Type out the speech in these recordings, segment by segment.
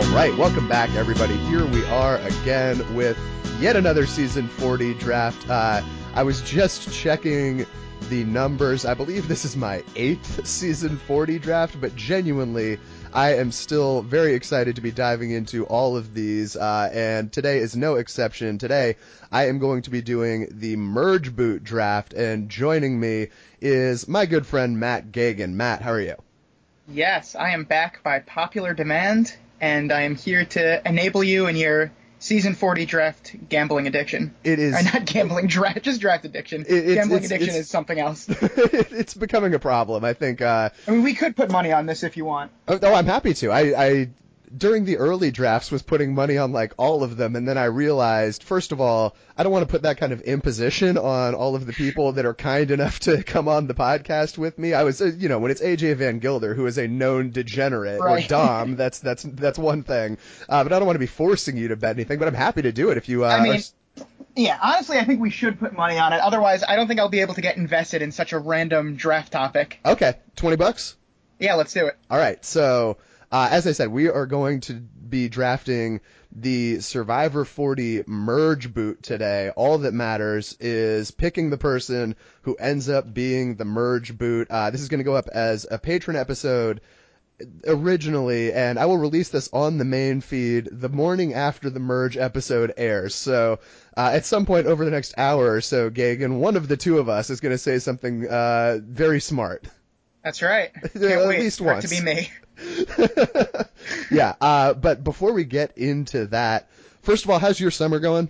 right, welcome back, everybody. Here we are again with yet another Season 40 draft. I was just checking the numbers. I believe this is my 8th Season 40 draft, but genuinely, I am still very excited to be diving into all of these, and today is no exception. Today, I am going to be doing the Merge Boot draft, and joining me is my good friend Matt Gagan. Matt, how are you? Yes, I am back by popular demand, and I am here to enable you in your Season 40 draft gambling addiction. It is... not gambling, just draft addiction. Gambling addiction is something else. It's becoming a problem, I think. I mean, we could put money on this if you want. Oh, I'm happy to. I during the early drafts was putting money on like all of them, and then I realized, first of all, I don't want to put that kind of imposition on all of the people that are kind enough to come on the podcast with me. I was, when it's AJ Van Gilder, who is a known degenerate, right, or Dom, that's one thing. But I don't want to be forcing you to bet anything, but I'm happy to do it if you Yeah, honestly, I think we should put money on it. Otherwise, I don't think I'll be able to get invested in such a random draft topic. Okay, $20? Yeah, let's do it. All right, so as I said, we are going to be drafting the Survivor 40 Merge Boot today. All that matters is picking the person who ends up being the Merge Boot. This is going to go up as a patron episode originally, and I will release this on the main feed the morning after the Merge episode airs. So at some point over the next hour or so, Gagan, one of the two of us is going to say something very smart. That's right. At least once. To be me. Yeah, but before we get into that, first of all, how's your summer going?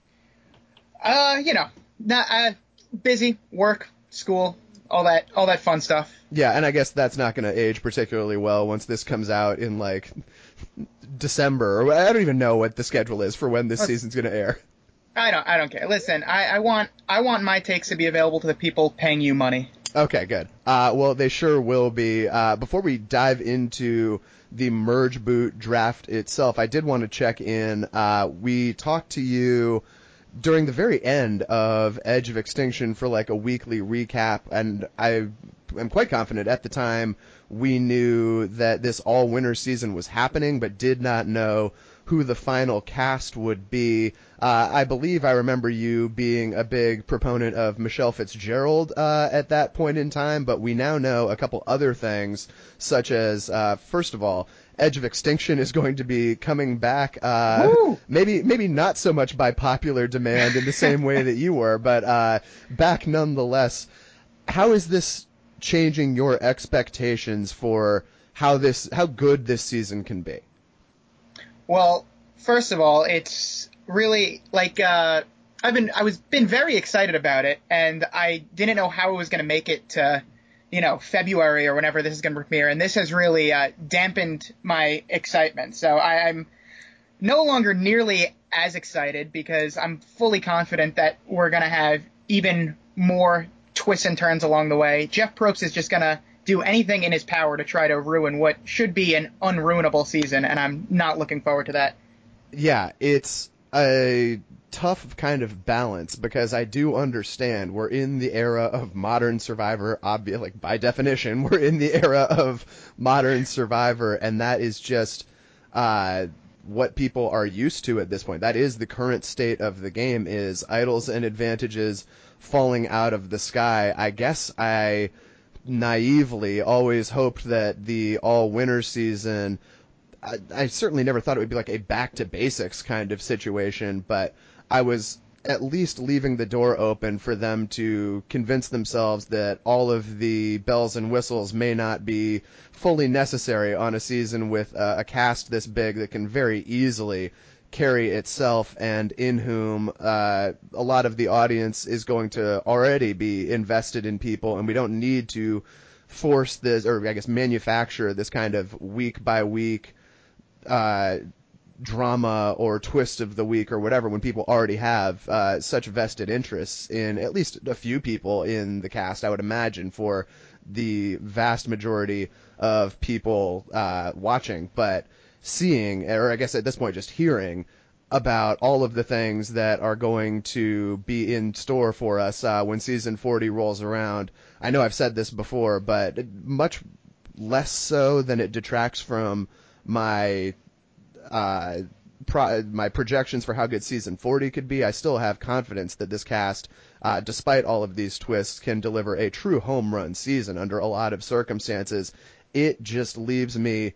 Busy, work, school, all that fun stuff. Yeah, and I guess that's not going to age particularly well once this comes out in like December, or I don't even know what the schedule is for when this season's going to air. I don't care. Listen, I want my takes to be available to the people paying you money. Okay, good. Well, they sure will be. Before we dive into the Merge Boot draft itself, I did want to check in. We talked to you during the very end of Edge of Extinction for like a weekly recap, and I am quite confident at the time we knew that this all-winner season was happening, but did not know who the final cast would be. I believe I remember you being a big proponent of Michelle Fitzgerald at that point in time, but we now know a couple other things, such as, first of all, Edge of Extinction is going to be coming back, maybe not so much by popular demand in the same way that you were, but back nonetheless. How is this changing your expectations for how good this season can be? Well, first of all, it's really like I've been very excited about it, and I didn't know how it was going to make it to, February or whenever this is going to premiere, and this has really dampened my excitement. So I'm no longer nearly as excited because I'm fully confident that we're going to have even more twists and turns along the way. Jeff Probst is just going to do anything in his power to try to ruin what should be an unruinable season, and I'm not looking forward to that. Yeah, it's a tough kind of balance because I do understand we're in the era of modern Survivor, like by definition, we're in the era of modern Survivor, and that is just what people are used to at this point. That is the current state of the game, is idols and advantages falling out of the sky. I guess I naively always hoped that the all-winner season, I certainly never thought it would be like a back-to-basics kind of situation, but I was at least leaving the door open for them to convince themselves that all of the bells and whistles may not be fully necessary on a season with a cast this big that can very easily carry itself, and in whom a lot of the audience is going to already be invested in people, and we don't need to force this, or I guess manufacture this kind of week by week drama or twist of the week or whatever when people already have such vested interests in at least a few people in the cast, I would imagine, for the vast majority of people watching. But seeing, or I guess at this point just hearing about all of the things that are going to be in store for us when season 40 rolls around. I know I've said this before, but much less so than it detracts from my my projections for how good season 40 could be, I still have confidence that this cast, despite all of these twists, can deliver a true home run season under a lot of circumstances. It just leaves me,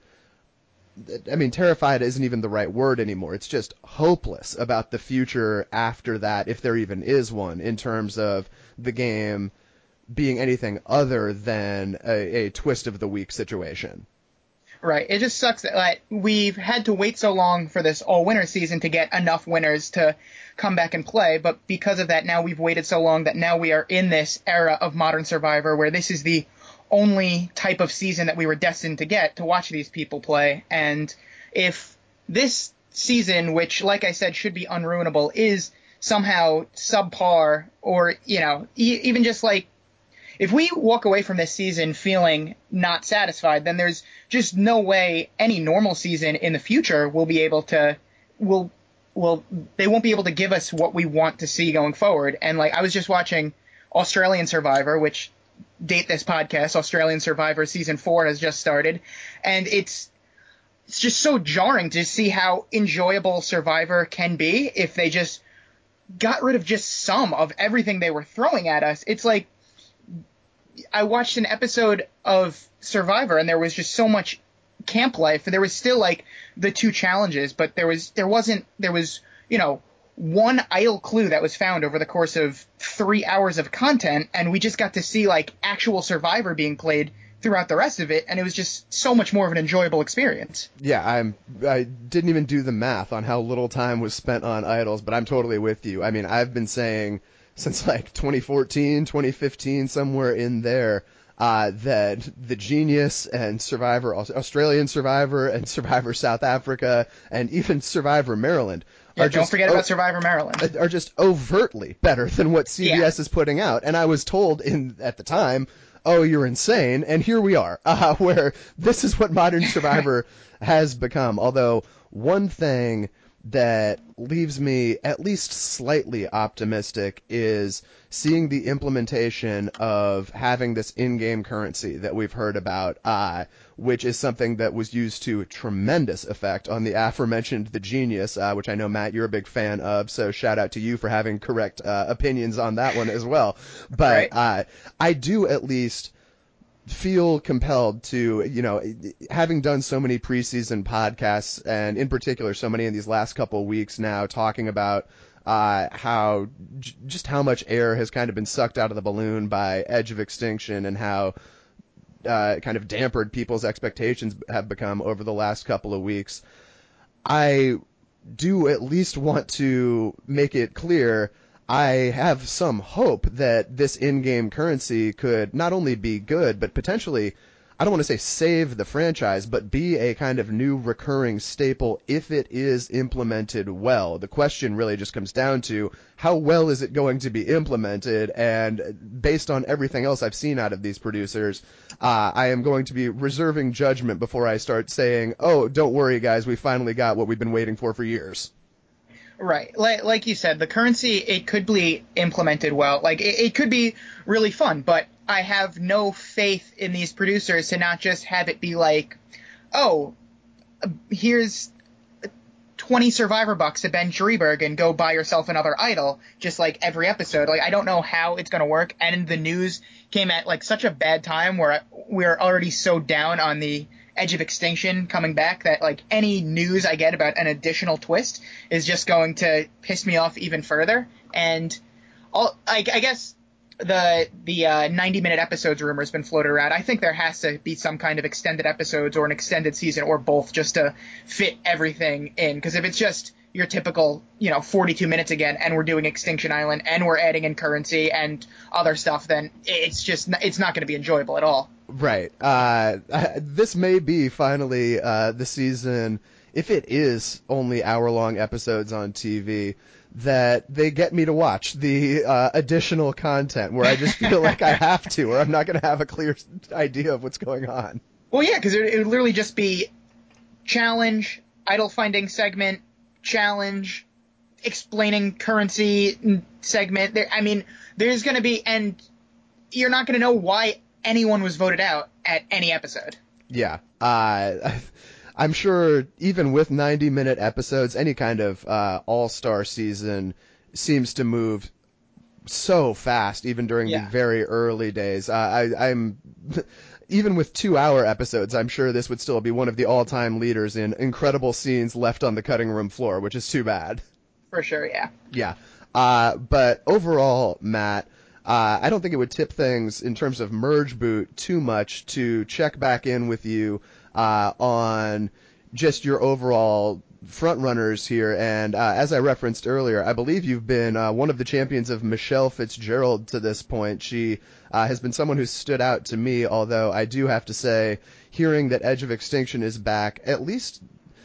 I mean, terrified isn't even the right word anymore. It's just hopeless about the future after that, if there even is one, in terms of the game being anything other than a twist of the week situation. Right. It just sucks that we've had to wait so long for this all-winner season to get enough winners to come back and play, but because of that, now we've waited so long that now we are in this era of Modern Survivor where this is the only type of season that we were destined to get to watch these people play. And if this season, which, like I said, should be unruinable, is somehow subpar, or, you know, even just like, if we walk away from this season feeling not satisfied, then there's just no way any normal season in the future will be able to, they won't be able to give us what we want to see going forward. And like, I was just watching Australian Survivor, which, date this podcast, Australian Survivor season 4 has just started, and it's just so jarring to see how enjoyable Survivor can be if they just got rid of just some of everything they were throwing at us. It's like, I watched an episode of Survivor and there was just so much camp life, and there was still like the 2 challenges, but there was, you know, one idle clue that was found over the course of 3 hours of content, and we just got to see like actual Survivor being played throughout the rest of it, and it was just so much more of an enjoyable experience. Yeah, I didn't even do the math on how little time was spent on idols, but I'm totally with you. I mean, I've been saying since like 2014, 2015, somewhere in there, that The Genius and Survivor, Australian Survivor and Survivor South Africa and even Survivor Maryland don't forget about Survivor Maryland, are just overtly better than what CBS is putting out. And I was told at the time, oh, you're insane. And here we are, where this is what Modern Survivor has become. Although one thing that leaves me at least slightly optimistic is seeing the implementation of having this in-game currency that we've heard about, which is something that was used to tremendous effect on the aforementioned The Genius, which I know, Matt, you're a big fan of, so shout out to you for having correct opinions on that one as well. But right. I do at least feel compelled to, you know, having done so many preseason podcasts, and in particular so many in these last couple of weeks now, talking about how much air has kind of been sucked out of the balloon by Edge of Extinction, and how kind of dampered people's expectations have become over the last couple of weeks. I do at least want to make it clear I have some hope that this in-game currency could not only be good, but potentially, I don't want to say save the franchise, but be a kind of new recurring staple if it is implemented well. The question really just comes down to how well is it going to be implemented, and based on everything else I've seen out of these producers, I am going to be reserving judgment before I start saying, oh, don't worry guys, we finally got what we've been waiting for years. Right. Like you said, the currency, it could be implemented well. Like, it could be really fun, but I have no faith in these producers to not just have it be like, oh, here's 20 Survivor bucks to Ben Schreiberg and go buy yourself another idol, just like every episode. Like, I don't know how it's going to work. And the news came at like such a bad time where we're already so down on the Edge of Extinction coming back that like any news I get about an additional twist is just going to piss me off even further. And I guess the 90-minute episodes rumor has been floated around. I think there has to be some kind of extended episodes or an extended season or both just to fit everything in. Because if it's just your typical, 42 minutes again, and we're doing Extinction Island, and we're adding in currency and other stuff, then it's not going to be enjoyable at all. Right. This may be finally the season, if it is only hour-long episodes on TV, that they get me to watch the additional content where I just feel like I have to, or I'm not going to have a clear idea of what's going on. Well, yeah, because it would literally just be challenge, idol finding segment, challenge, explaining currency segment. There's going to be, and you're not going to know why anyone was voted out at any episode. Yeah. I'm sure even with 90-minute episodes, any kind of all-star season seems to move so fast, even during the Yeah, very early days. I'm even with 2-hour episodes, I'm sure this would still be one of the all-time leaders in incredible scenes left on the cutting room floor, which is too bad. for sure. Yeah. Yeah. But overall, Matt, I don't think it would tip things in terms of merge boot too much to check back in with you on just your overall front runners here. And as I referenced earlier, I believe you've been one of the champions of Michelle Fitzgerald to this point. She has been someone who's stood out to me, although I do have to say, hearing that Edge of Extinction is back, at least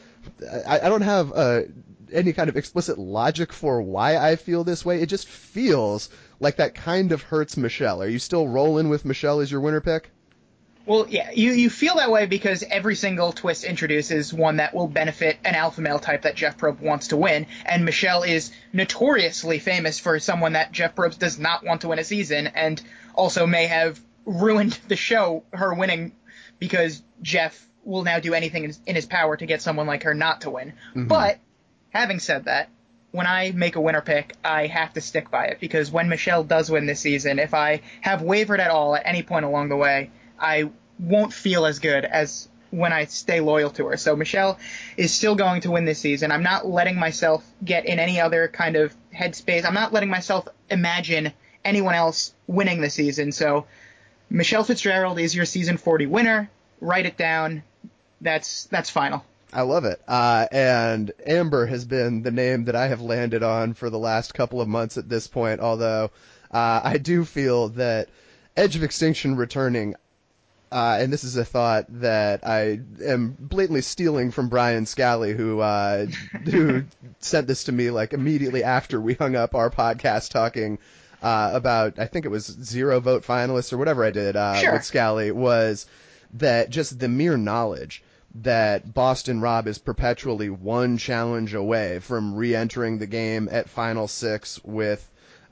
I don't have any kind of explicit logic for why I feel this way. It just feels like that kind of hurts Michelle. Are you still rolling with Michelle as your winner pick? Well, yeah, you feel that way because every single twist introduces one that will benefit an alpha male type that Jeff Probst wants to win, and Michelle is notoriously famous for someone that Jeff Probst does not want to win a season, and also may have ruined the show, her winning, because Jeff will now do anything in his power to get someone like her not to win. Mm-hmm. But, having said that, when I make a winner pick, I have to stick by it, because when Michelle does win this season, if I have wavered at all at any point along the way, I won't feel as good as when I stay loyal to her. So Michelle is still going to win this season. I'm not letting myself get in any other kind of headspace. I'm not letting myself imagine anyone else winning the season. So Michelle Fitzgerald is your season 40 winner. Write it down. That's final. I love it. And Amber has been the name that I have landed on for the last couple of months at this point, although I do feel that Edge of Extinction returning, and this is a thought that I am blatantly stealing from Brian Scally, who sent this to me like immediately after we hung up our podcast talking about, I think it was 0 vote finalists or whatever I did Sure. with Scally, was that just the mere knowledge that Boston Rob is perpetually one challenge away from re-entering the game at Final Six with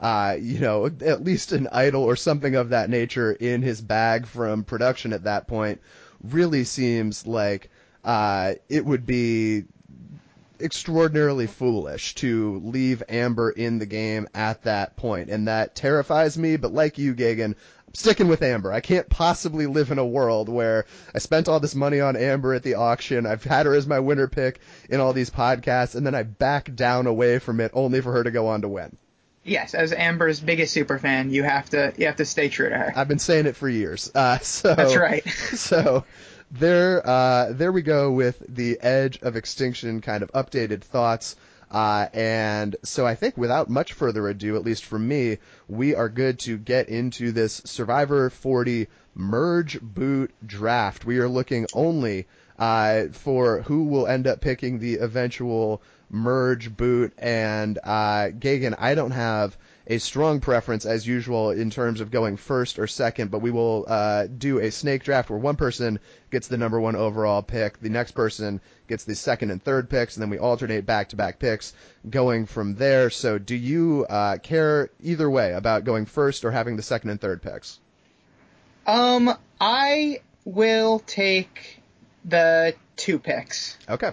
at least an idol or something of that nature in his bag from production at that point, really seems like it would be extraordinarily foolish to leave Amber in the game at that point. And that terrifies me, but like you, Gagan, I'm sticking with Amber. I can't possibly live in a world where I spent all this money on Amber at the auction, I've had her as my winner pick in all these podcasts, and then I back down away from it only for her to go on to win. Yes, as Amber's biggest super fan, you have to stay true to her. I've been saying it for years. So that's right. So there we go with the Edge of Extinction kind of updated thoughts. And so I think without much further ado, at least for me, we are good to get into this Survivor 40 merge boot draft. We are looking only for who will end up picking the eventual merge boot. And Gagan, I don't have a strong preference as usual in terms of going first or second, but we will do a snake draft where one person gets the number 1 overall pick, the next person gets the second and third picks, and then we alternate back-to-back picks going from there. So do you care either way about going first or having the second and third picks? I will take the 2 picks. Okay.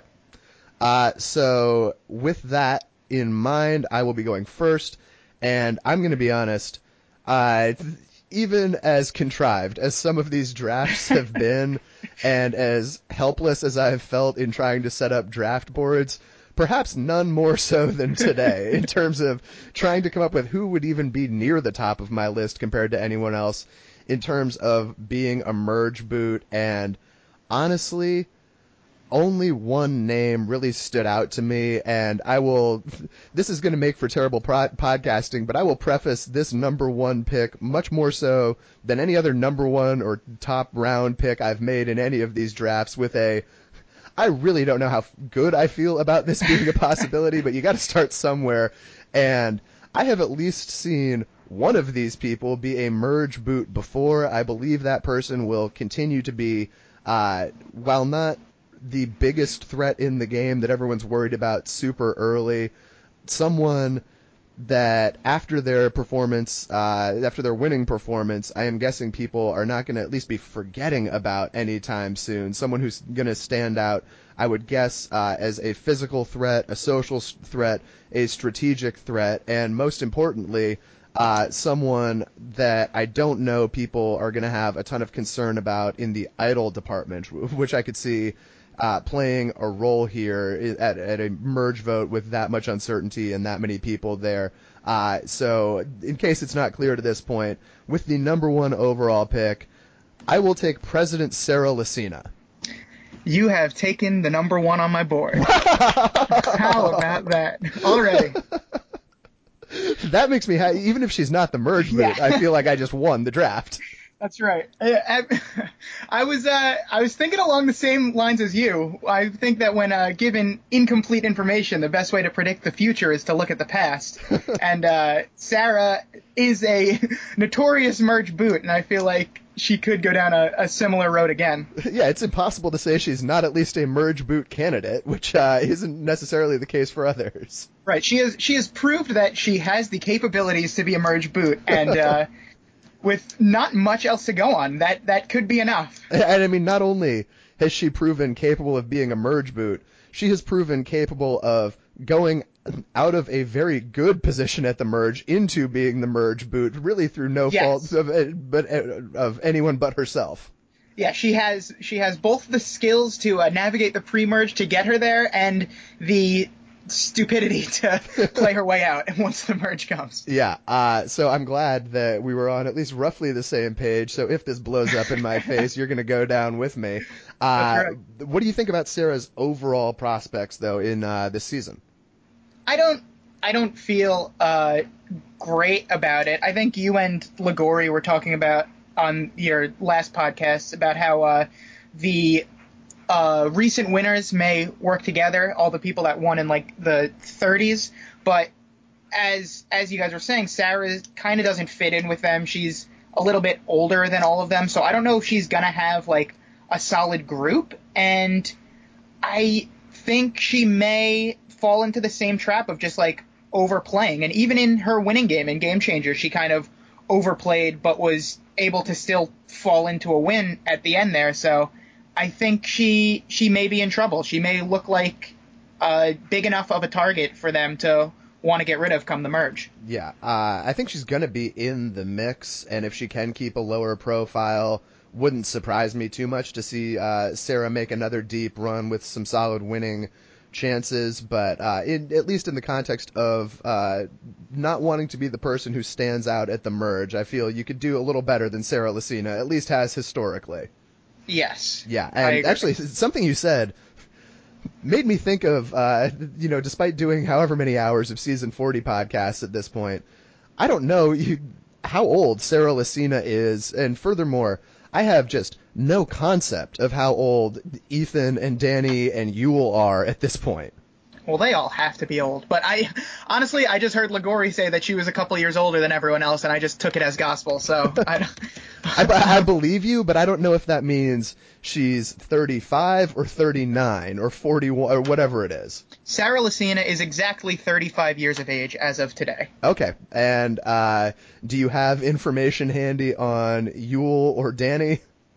So with that in mind, I will be going first, and I'm going to be honest, even as contrived as some of these drafts have been, and as helpless as I have felt in trying to set up draft boards, perhaps none more so than today, in terms of trying to come up with who would even be near the top of my list compared to anyone else in terms of being a merge boot. And honestly, only one name really stood out to me, and this is going to make for terrible podcasting, but I will preface this number 1 pick much more so than any other number 1 or top round pick I've made in any of these drafts with I really don't know how good I feel about this being a possibility, but you got to start somewhere, and I have at least seen one of these people be a merge boot before. I believe that person will continue to be, while not the biggest threat in the game that everyone's worried about super early, someone that after their performance, after their winning performance, I am guessing people are not going to at least be forgetting about anytime soon. Someone who's going to stand out, I would guess, as a physical threat, a social threat, a strategic threat, and most importantly, someone that I don't know people are going to have a ton of concern about in the idol department, which I could see playing a role here at a merge vote with that much uncertainty and that many people there. So in case it's not clear to this point, with the number 1 overall pick, I will take President Sarah Lacina. You have taken the number 1 on my board. How about that? Already. That makes me happy. Even if she's not the merge boot, I feel like I just won the draft. That's right. I was thinking along the same lines as you. I think that when given incomplete information, the best way to predict the future is to look at the past. And Sarah is a notorious merge boot, and I feel like she could go down a similar road again. Yeah, it's impossible to say she's not at least a merge boot candidate, which isn't necessarily the case for others. Right. She has proved that she has the capabilities to be a merge boot, and with not much else to go on, that could be enough. And I mean, not only has she proven capable of being a merge boot, she has proven capable of going out of a very good position at the merge into being the merge boot, really through no fault of anyone but herself. Yeah, she has both the skills to navigate the pre-merge to get her there, and the stupidity to play her way out once the merge comes. Yeah, so I'm glad that we were on at least roughly the same page, so if this blows up in my face, you're going to go down with me. That's right. What do you think about Sarah's overall prospects, though, in this season? I don't feel great about it. I think you and Ligori were talking about on your last podcast about how the recent winners may work together, all the people that won in like the 30s, but as you guys were saying, Sarah kind of doesn't fit in with them. She's a little bit older than all of them, so I don't know if she's gonna have like a solid group, and I think she may fall into the same trap of just like overplaying. And even in her winning game in Game Changer, she kind of overplayed but was able to still fall into a win at the end there. So I think she may be in trouble. She may look like big enough of a target for them to want to get rid of come the merge. Yeah, I think she's going to be in the mix, and if she can keep a lower profile, wouldn't surprise me too much to see Sarah make another deep run with some solid winning chances, but at least in the context of not wanting to be the person who stands out at the merge, I feel you could do a little better than Sarah Lacina, at least has historically. Yes. Yeah, and actually, something you said made me think of, despite doing however many hours of season 40 podcasts at this point, I don't know how old Sarah Lacina is, and furthermore, I have just no concept of how old Ethan and Danny and Yul are at this point. Well, they all have to be old, but I just heard Ligori say that she was a couple years older than everyone else, and I just took it as gospel, so I believe you, but I don't know if that means she's 35 or 39 or 41 or whatever it is. Sarah Lacina is exactly 35 years of age as of today. Okay, and do you have information handy on Yul or Danny?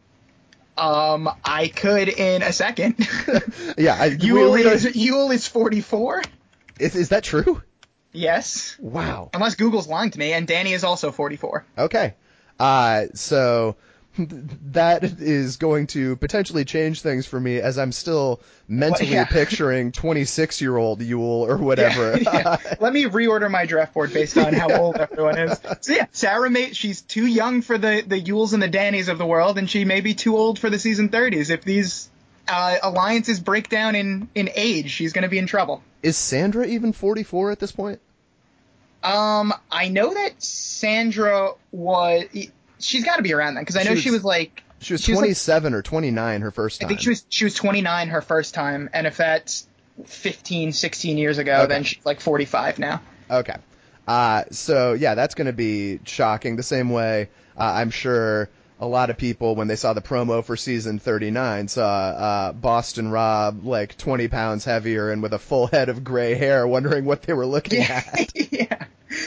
I could in a second. Yeah, Yul is 44. Is that true? Yes. Wow. Unless Google's lying to me, and Danny is also 44. Okay. So that is going to potentially change things for me, as I'm still mentally picturing 26-year-old Yul or whatever. Yeah. Let me reorder my draft board based on how old everyone is. So yeah, Sarah she's too young for the Yules and the Dannys of the world, and she may be too old for the season 30s. If these alliances break down in age, she's going to be in trouble. Is Sandra even 44 at this point? I know that Sandra she's got to be around then, because I know she was 27 or 29 her first time. I think she was 29 her first time, and if that's 15, 16 years ago, then she's like 45 now. Okay. So yeah, that's going to be shocking. The same way, I'm sure a lot of people, when they saw the promo for season 39, saw Boston Rob like 20 pounds heavier and with a full head of gray hair, wondering what they were looking at. Yeah.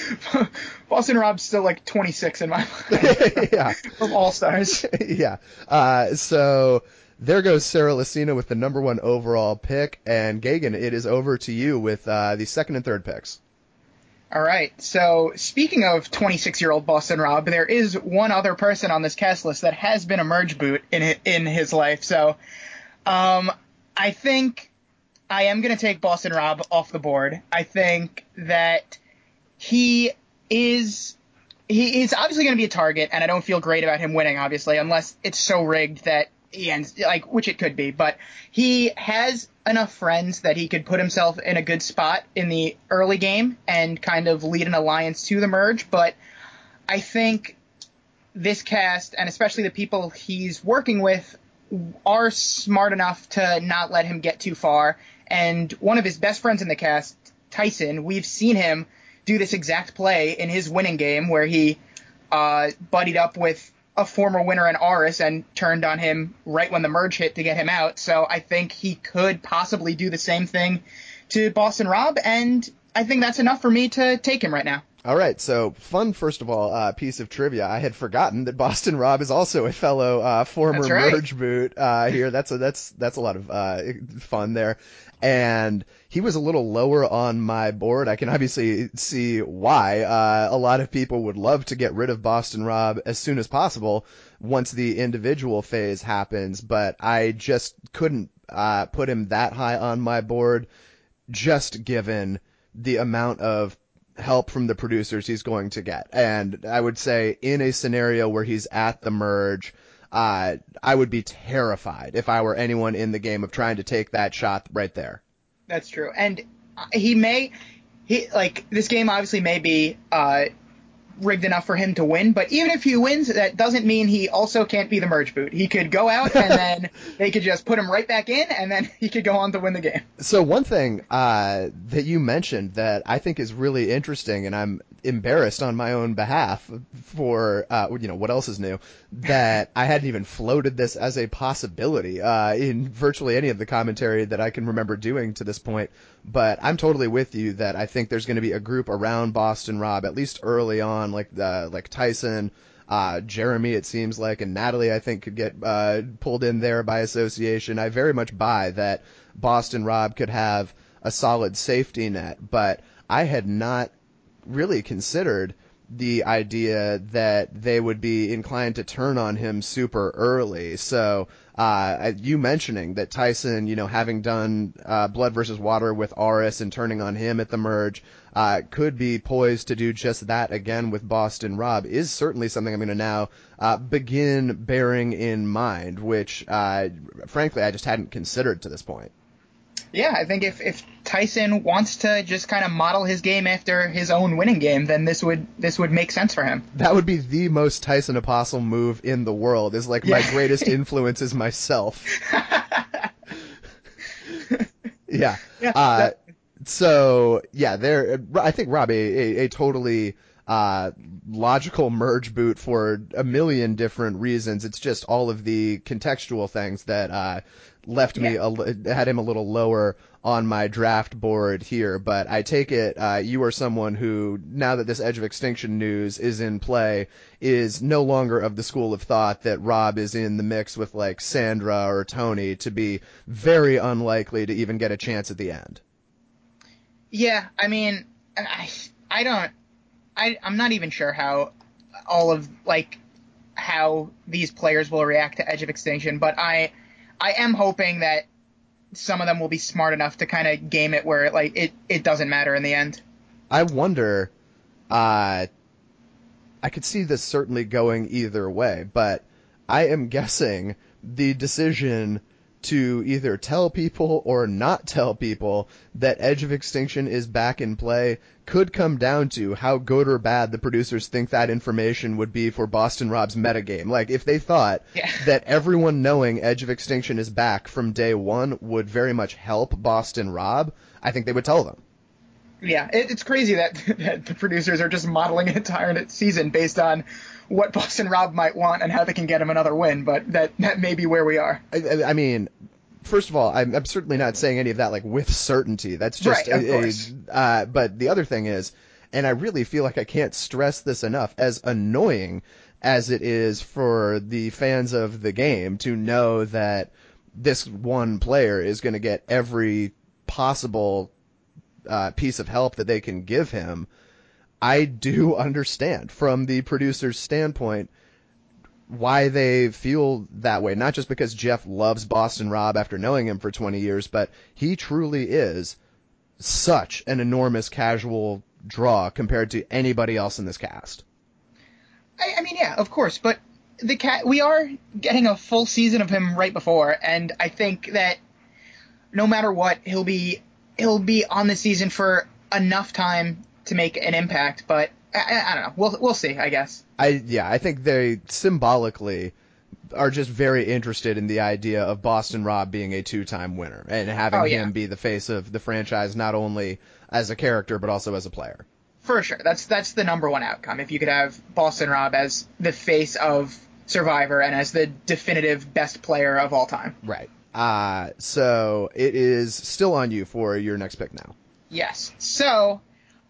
Boston Rob's still like 26 in my mind. Yeah. Of All-Stars. Yeah. So there goes Sarah Lacina with the number 1 overall pick, and Gagan, it is over to you with the second and third picks. All right. So speaking of 26-year-old Boston Rob, there is one other person on this cast list that has been a merge boot in his life. So I think I am going to take Boston Rob off the board. I think that he is obviously going to be a target, and I don't feel great about him winning, obviously, unless it's so rigged that he ends, like, which it could be. But he has enough friends that he could put himself in a good spot in the early game and kind of lead an alliance to the merge. But I think this cast, and especially the people he's working with, are smart enough to not let him get too far. And one of his best friends in the cast, Tyson, we've seen him do this exact play in his winning game where he buddied up with a former winner in Aris and turned on him right when the merge hit to get him out. So I think he could possibly do the same thing to Boston Rob, and I think that's enough for me to take him right now. All right, so fun, first of all, piece of trivia. I had forgotten that Boston Rob is also a fellow former merge boot here. That's a lot of fun there. And he was a little lower on my board. I can obviously see why. A lot of people would love to get rid of Boston Rob as soon as possible once the individual phase happens, but I just couldn't put him that high on my board, just given the amount of help from the producers he's going to get. And I would say in a scenario where he's at the merge, I would be terrified if I were anyone in the game of trying to take that shot right there. That's true. And this game obviously may be rigged enough for him to win, but even if he wins, that doesn't mean he also can't be the merge boot. He could go out and then they could just put him right back in, and then he could go on to win the game. So one thing that you mentioned that I think is really interesting, and I'm embarrassed on my own behalf for what else is new, that I hadn't even floated this as a possibility in virtually any of the commentary that I can remember doing to this point. But I'm totally with you that I think there's going to be a group around Boston Rob, at least early on, like Tyson, Jeremy, it seems like, and Natalie, I think, could get pulled in there by association. I very much buy that Boston Rob could have a solid safety net, but I had not really considered the idea that they would be inclined to turn on him super early. So you mentioning that Tyson, having done Blood versus Water with Aris and turning on him at the merge, could be poised to do just that again with Boston Rob is certainly something I'm going to now begin bearing in mind, which frankly I just hadn't considered to this point. Yeah, I think if Tyson wants to just kind of model his game after his own winning game, then this would make sense for him. That would be the most Tyson Apostle move in the world. Is like my greatest influence is myself. Yeah. So yeah, I think Rob a totally logical merge boot for a million different reasons. It's just all of the contextual things that had him a little lower on my draft board here. But I take it you are someone who, now that this Edge of Extinction news is in play, is no longer of the school of thought that Rob is in the mix with like Sandra or Tony to be very unlikely to even get a chance at the end. Yeah, I mean, I'm not even sure how how these players will react to Edge of Extinction, but I am hoping that some of them will be smart enough to kind of game it where it doesn't matter in the end. I wonder, I could see this certainly going either way, but I am guessing the decision to either tell people or not tell people that Edge of Extinction is back in play could come down to how good or bad the producers think that information would be for Boston Rob's metagame. Like, if they thought that everyone knowing Edge of Extinction is back from day one would very much help Boston Rob, I think they would tell them. Yeah, it's crazy that the producers are just modeling an entire season based on what Boston Rob might want and how they can get him another win, but that may be where we are. I mean, first of all, I'm certainly not saying any of that like with certainty. That's just right, of course. But the other thing is, And I really feel like I can't stress this enough, as annoying as it is for the fans of the game to know that this one player is going to get every possible piece of help that they can give him. I do understand from the producer's standpoint why they feel that way. Not just because Jeff loves Boston Rob after knowing him for 20 years, but he truly is such an enormous casual draw compared to anybody else in this cast. I mean, yeah, of course, but we are getting a full season of him right before, and I think that no matter what, he'll be on the season for enough time to make an impact. But I don't know. We'll see, I guess. I think they symbolically are just very interested in the idea of Boston Rob being a 2-time winner and having him be the face of the franchise, not only as a character but also as a player. For sure. That's the number one outcome. If you could have Boston Rob as the face of Survivor and as the definitive best player of all time. Right. So it is still on you for your next pick now. Yes. So,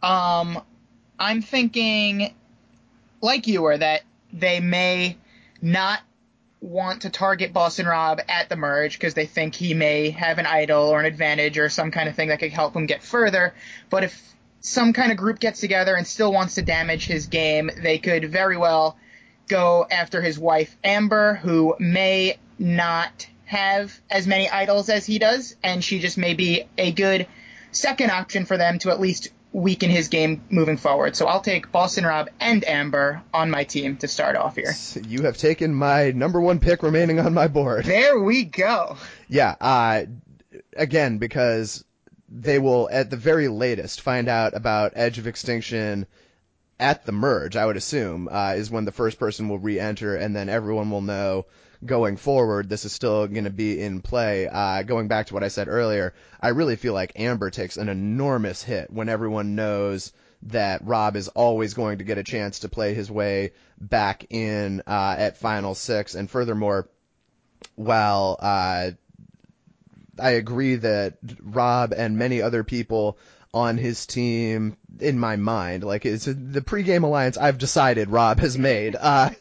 I'm thinking, like you were, that they may not want to target Boston Rob at the merge because they think he may have an idol or an advantage or some kind of thing that could help him get further. But if some kind of group gets together and still wants to damage his game, they could very well go after his wife, Amber, who may not have as many idols as he does, and she just may be a good second option for them to at least weaken his game moving forward. So I'll take Boston Rob and Amber on my team to start off here. You have taken my number one pick remaining on my board. There we go. Yeah, again, because they will, at the very latest, find out about Edge of Extinction at the merge, I would assume, is when the first person will re-enter, and then everyone will know going forward this is still going to be in play. Going back to what I said earlier, I really feel like Amber takes an enormous hit when everyone knows that Rob is always going to get a chance to play his way back in at Final Six. And furthermore, while I agree that Rob and many other people on his team, in my mind, like it's the pregame alliance I've decided Rob has made,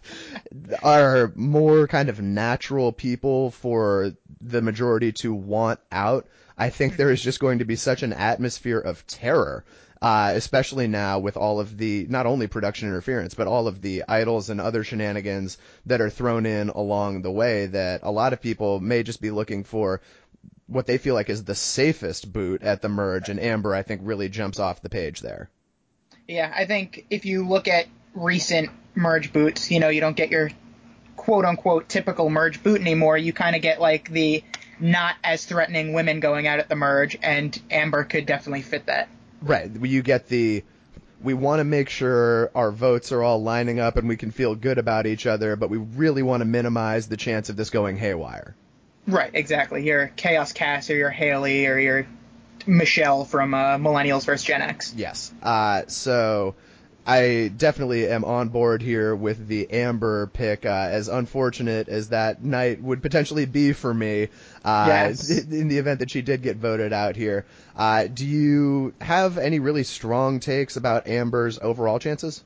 are more kind of natural people for the majority to want out. I think there is just going to be such an atmosphere of terror, especially now with all of the, not only production interference, but all of the idols and other shenanigans that are thrown in along the way, that a lot of people may just be looking for what they feel like is the safest boot at the merge, and Amber, I think, really jumps off the page there. Yeah, I think if you look at recent merge boots, you don't get your quote-unquote typical merge boot anymore. You kind of get like the not as threatening women going out at the merge, and Amber could definitely fit that. Right. You get we want to make sure our votes are all lining up and we can feel good about each other, but we really want to minimize the chance of this going haywire. Right, exactly. Your Chaos Cass or your Haley or your Michelle from Millennials vs. Gen X. Yes. So I definitely am on board here with the Amber pick, as unfortunate as that night would potentially be for me, yes. in the event that she did get voted out here. Do you have any really strong takes about Amber's overall chances?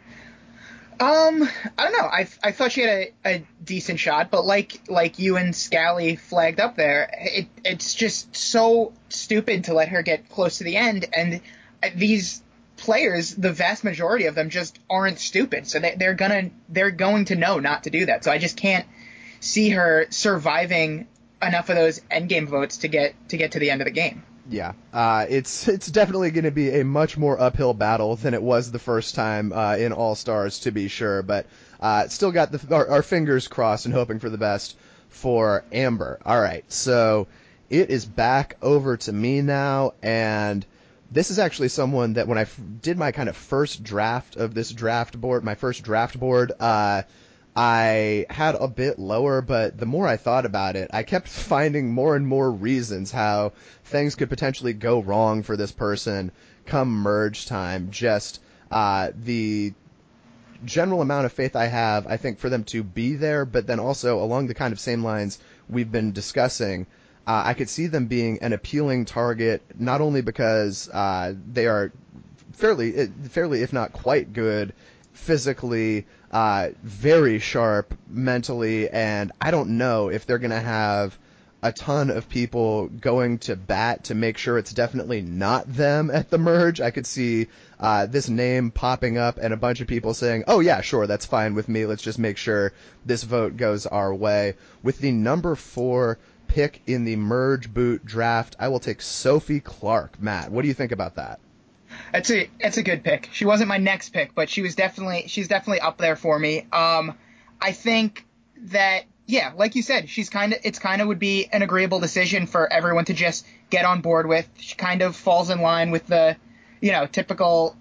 I don't know. I thought she had a decent shot, but like you and Scally flagged up there, it's just so stupid to let her get close to the end, and these players, the vast majority of them, just aren't stupid, so they're going to know not to do that. So I just can't see her surviving enough of those endgame votes to get to the end of the game. Yeah, it's definitely going to be a much more uphill battle than it was the first time in All Stars, to be sure. But still got our fingers crossed and hoping for the best for Amber. All right, so it is back over to me now, and this is actually someone that when I did my kind of first draft of this draft board, my first draft board, I had a bit lower, but the more I thought about it, I kept finding more and more reasons how things could potentially go wrong for this person come merge time. Just the general amount of faith I have, I think, for them to be there, but then also along the kind of same lines we've been discussing, I could see them being an appealing target, not only because they are fairly, if not quite good, physically, very sharp mentally, and I don't know if they're going to have a ton of people going to bat to make sure it's definitely not them at the merge. I could see this name popping up and a bunch of people saying, oh yeah, sure, that's fine with me. Let's just make sure this vote goes our way. With the number 4 pick in the merge boot draft, I will take Sophie Clark. Matt, what do you think about that? It's a good pick. She wasn't my next pick, but she's definitely up there for me. I think that, yeah, like you said, it's kind of would be an agreeable decision for everyone to just get on board with. She kind of falls in line with the, typical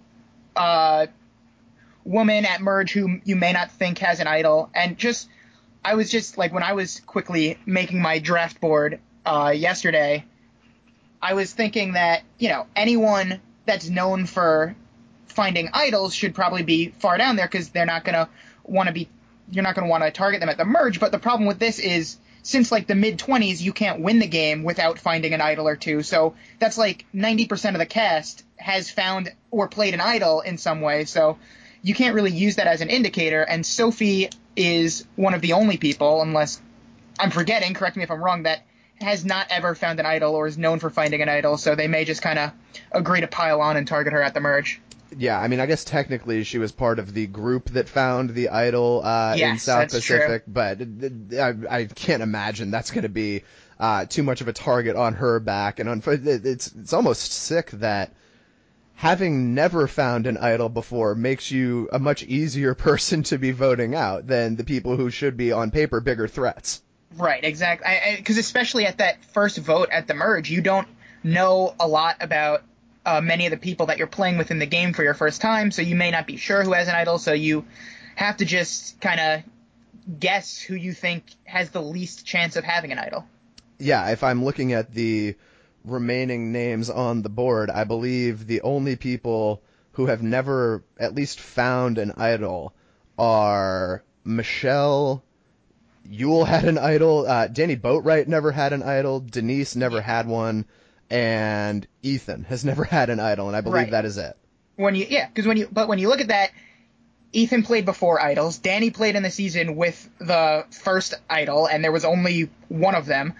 woman at merge who you may not think has an idol. And I was just like, when I was quickly making my draft board yesterday, I was thinking that, anyone that's known for finding idols should probably be far down there, because you're not going to want to target them at the merge. But the problem with this is, since like the mid-20s, you can't win the game without finding an idol or two. So that's like 90% of the cast has found or played an idol in some way. So you can't really use that as an indicator. And Sophie is one of the only people, unless I'm forgetting, correct me if I'm wrong, that has not ever found an idol or is known for finding an idol. So they may just kind of agree to pile on and target her at the merge. Yeah, I mean, I guess technically she was part of the group that found the idol in South Pacific, true. But I can't imagine that's going to be too much of a target on her back. And it's almost sick that having never found an idol before makes you a much easier person to be voting out than the people who should be, on paper, bigger threats. Right, exactly. Because especially at that first vote at the merge, you don't know a lot about many of the people that you're playing with in the game for your first time, so you may not be sure who has an idol, so you have to just kind of guess who you think has the least chance of having an idol. Yeah, if I'm looking at the remaining names on the board, I believe the only people who have never at least found an idol are Michelle. Yule had an idol. Danny Boatwright never had an idol. Denise never had one. And Ethan has never had an idol, and I believe that is it. When you look at that, Ethan played before idols. Danny played in the season with the first idol, and there was only one of them.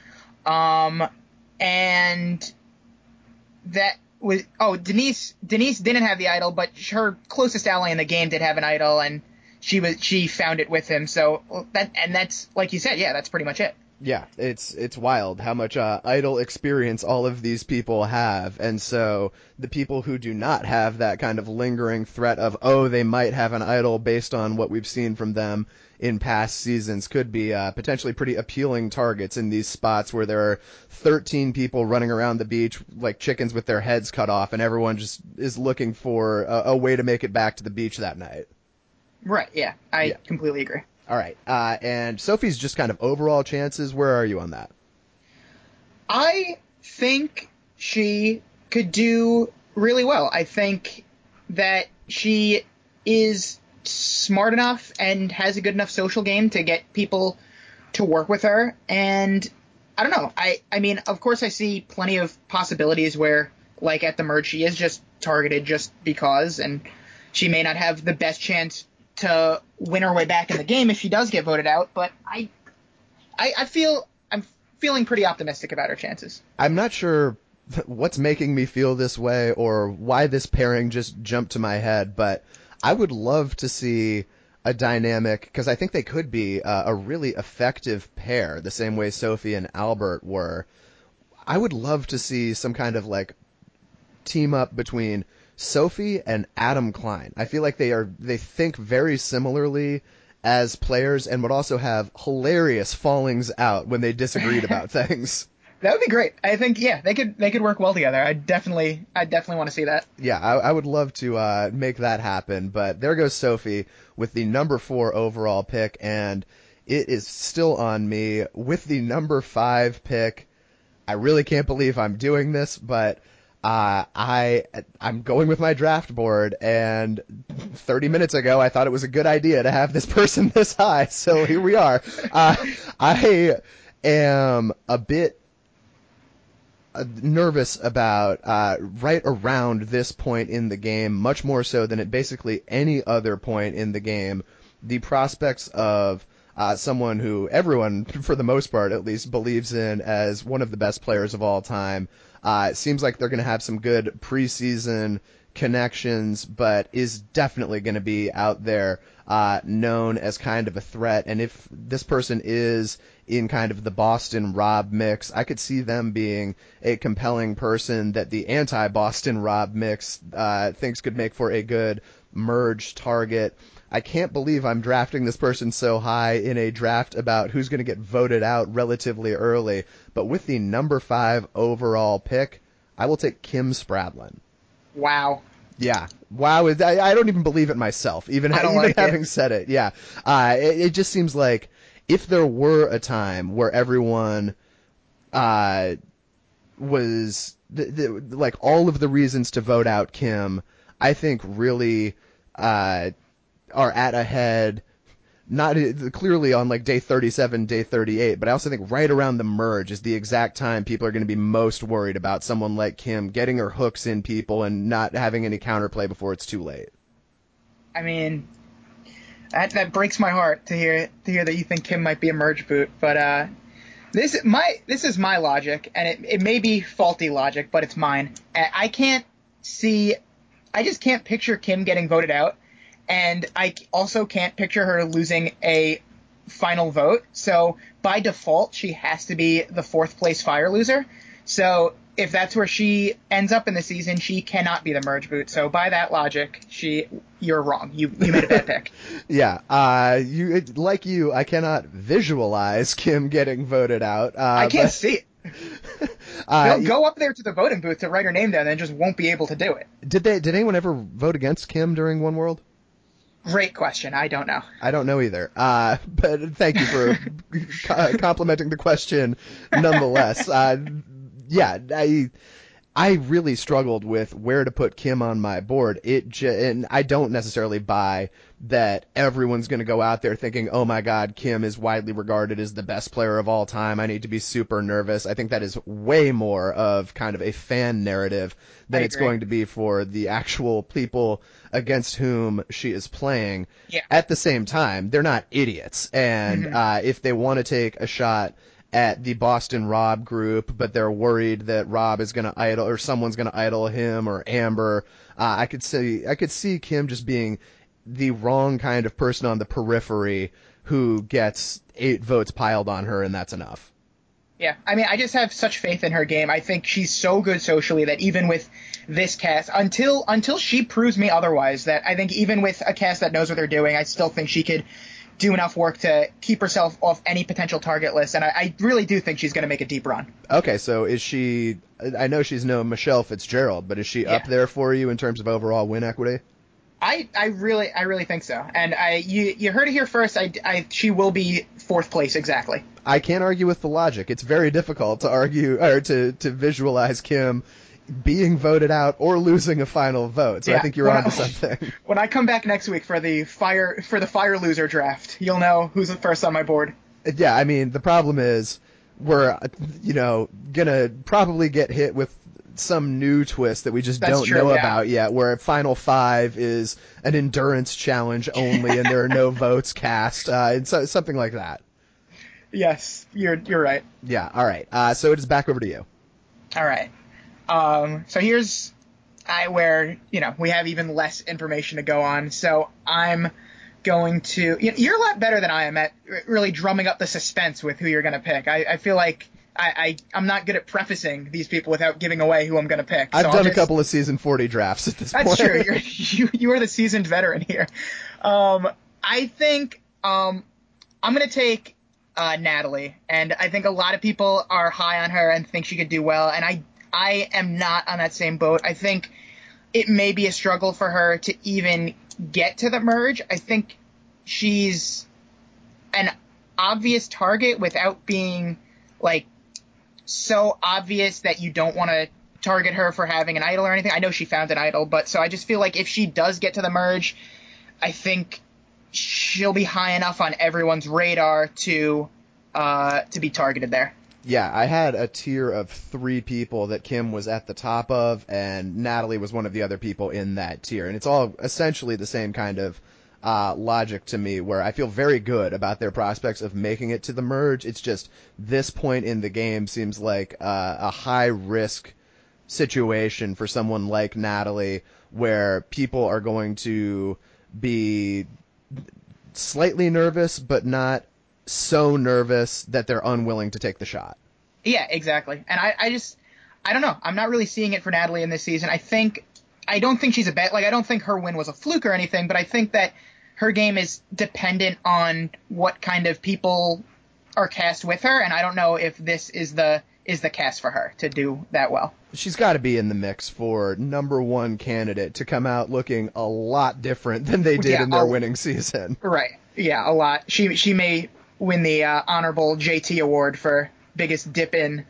And that was Denise didn't have the idol, but her closest ally in the game did have an idol, and she found it with him. So that's like you said, yeah, that's pretty much it. Yeah, it's wild how much idol experience all of these people have. And so the people who do not have that kind of lingering threat of, oh, they might have an idol based on what we've seen from them in past seasons could be potentially pretty appealing targets in these spots where there are 13 people running around the beach like chickens with their heads cut off, and everyone just is looking for a way to make it back to the beach that night. Right, yeah, I completely agree. All right, and Sophie's just kind of overall chances, where are you on that? I think she could do really well. I think that she is smart enough and has a good enough social game to get people to work with her. And I don't know. I mean, of course, I see plenty of possibilities where, like at the merge, she is just targeted just because, and she may not have the best chance to win her way back in the game if she does get voted out. But I'm feeling pretty optimistic about her chances. I'm not sure what's making me feel this way or why this pairing just jumped to my head, but I would love to see a dynamic, because I think they could be a really effective pair, the same way Sophie and Albert were. I would love to see some kind of like team up between Sophie and Adam Klein. I feel like they think very similarly as players and would also have hilarious fallings out when they disagreed about things. That would be great. I think, yeah, they could work well together. I definitely want to see that. Yeah, I would love to make that happen. But there goes Sophie with the number 4 overall pick, and it is still on me with the number 5 pick. I really can't believe I'm doing this, but I'm going with my draft board, and 30 minutes ago I thought it was a good idea to have this person this high, so here we are. I am a bit nervous about right around this point in the game, much more so than at basically any other point in the game, the prospects of someone who everyone, for the most part at least, believes in as one of the best players of all time. It seems like they're going to have some good preseason connections, but is definitely going to be out there known as kind of a threat. And if this person is in kind of the Boston Rob mix, I could see them being a compelling person that the anti-Boston Rob mix thinks could make for a good merge target. I can't believe I'm drafting this person so high in a draft about who's going to get voted out relatively early, but with the number 5 overall pick, I will take Kim Spradlin. Wow. Yeah. Wow. I don't even believe it myself, even having said it. Yeah. It just seems like if there were a time where everyone was like all of the reasons to vote out Kim, I think really are at a head, not clearly on like day 37, day 38, but I also think right around the merge is the exact time people are going to be most worried about someone like Kim getting her hooks in people and not having any counterplay before it's too late. I mean, that breaks my heart to hear that you think Kim might be a merge boot, but this is my logic, and it may be faulty logic, but it's mine. I just can't picture Kim getting voted out. And I also can't picture her losing a final vote. So by default, she has to be the 4th place fire loser. So if that's where she ends up in the season, she cannot be the merge boot. So by that logic, you're wrong. You made a bad pick. Yeah. I cannot visualize Kim getting voted out. I can't see it. They'll go up there to the voting booth to write her name down and just won't be able to do it. Did anyone ever vote against Kim during One World? Great question. I don't know. I don't know either. But thank you for complimenting the question nonetheless. Yeah, I really struggled with where to put Kim on my board. And I don't necessarily buy that everyone's going to go out there thinking, oh my God, Kim is widely regarded as the best player of all time. I need to be super nervous. I think that is way more of kind of a fan narrative than it's going to be for the actual people against whom she is playing. Yeah. At the same time, they're not idiots. And if they want to take a shot at the Boston Rob group, but they're worried that Rob is going to idol or someone's going to idol him or Amber, I could see Kim just being the wrong kind of person on the periphery who gets 8 votes piled on her, and that's enough. Yeah, I mean, I just have such faith in her game. I think she's so good socially that even with this cast, until she proves me otherwise, that I think even with a cast that knows what they're doing, I still think she could do enough work to keep herself off any potential target list, and I really do think she's going to make a deep run. Okay, so is she, I know she's no Michelle Fitzgerald, but is she up there for you in terms of overall win equity? I really think so. And you heard it here first. She will be 4th place exactly. I can't argue with the logic. It's very difficult to argue or to visualize Kim being voted out or losing a final vote. So I think you're onto something. When I come back next week for the fire loser draft, you'll know who's the first on my board. Yeah, I mean, the problem is we're gonna probably get hit with some new twist that we just don't know about yet, where Final 5 is an endurance challenge only and there are no votes cast, and so, something like that. Yes, you're right. Yeah, all right. So it is back over to you. All right. So here's where, we have even less information to go on. So I'm going to, you're a lot better than I am at really drumming up the suspense with who you're going to pick. I feel like I'm not good at prefacing these people without giving away who I'm going to pick. I've done a couple of season 40 drafts at this point. That's true. You are the seasoned veteran here. I think I'm going to take Natalie, and I think a lot of people are high on her and think she could do well, and I am not on that same boat. I think it may be a struggle for her to even get to the merge. I think she's an obvious target without being so obvious that you don't want to target her for having an idol or anything. I know she found an idol, but so I just feel like if she does get to the merge, I think she'll be high enough on everyone's radar to be targeted there. Yeah, I had a tier of 3 people that Kim was at the top of, and Natalie was one of the other people in that tier. And it's all essentially the same kind of logic to me, where I feel very good about their prospects of making it to the merge. It's just this point in the game seems like a high risk situation for someone like Natalie, where people are going to be slightly nervous, but not so nervous that they're unwilling to take the shot. Yeah, exactly. And I don't know. I'm not really seeing it for Natalie in this season. I don't think she's a bet. Like, I don't think her win was a fluke or anything, but I think that her game is dependent on what kind of people are cast with her, and I don't know if this is the cast for her to do that well. She's got to be in the mix for number 1 candidate to come out looking a lot different than they did in their winning season. Right. Yeah, a lot. She may win the honorable JT award for biggest dip in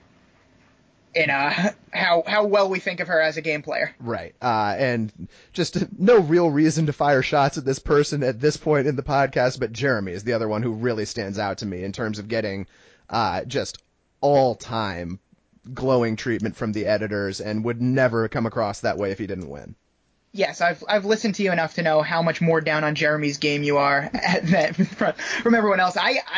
how well we think of her as a game player. Right. And just no real reason to fire shots at this person at this point in the podcast, but Jeremy is the other one who really stands out to me in terms of getting just all-time glowing treatment from the editors, and would never come across that way if he didn't win. Yes, I've listened to you enough to know how much more down on Jeremy's game you are from everyone else.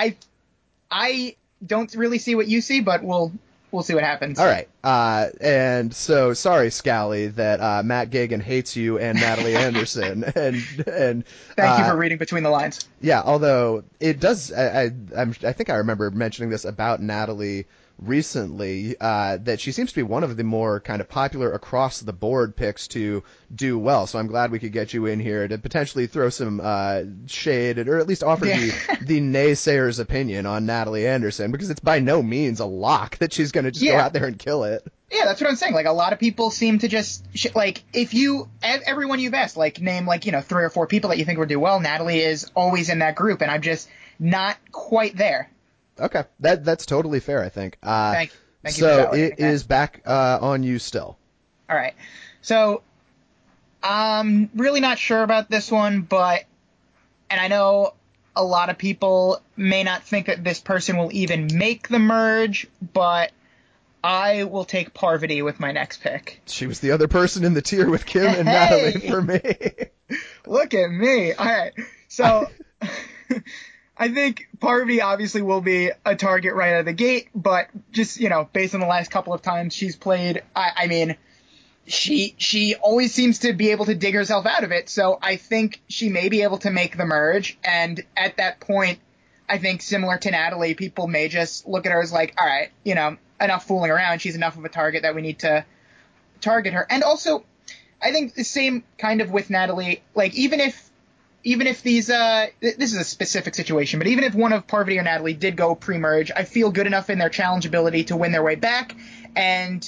I don't really see what you see, but we'll see what happens. All right. And so sorry, Scally, that Matt Gagan hates you and Natalie Anderson. And thank you for reading between the lines. Yeah, although it does, I think I remember mentioning this about Natalie recently, that she seems to be one of the more kind of popular across the board picks to do well. So I'm glad we could get you in here to potentially throw some shade, or at least offer the naysayer's opinion on Natalie Anderson, because it's by no means a lock that she's going to just go out there and kill it. Yeah, that's what I'm saying. Like, a lot of people seem to just like, if you everyone you've asked, like, name, like, 3 or 4 people that you think would do well, Natalie is always in that group, and I'm just not quite there. Okay, that's totally fair, I think. Thank you. So it is back on you still. All right. So I'm really not sure about this one, and I know a lot of people may not think that this person will even make the merge, but I will take Parvati with my next pick. She was the other person in the tier with Kim and Natalie for me. Look at me. All right. So I think Parvati obviously will be a target right out of the gate, but just, based on the last couple of times she's played, I mean, she always seems to be able to dig herself out of it. So I think she may be able to make the merge. And at that point, I think similar to Natalie, people may just look at her as like, all right, enough fooling around. She's enough of a target that we need to target her. And also, I think the same kind of with Natalie, like, even if these, this is a specific situation, but even if one of Parvati or Natalie did go pre-merge, I feel good enough in their challenge ability to win their way back. And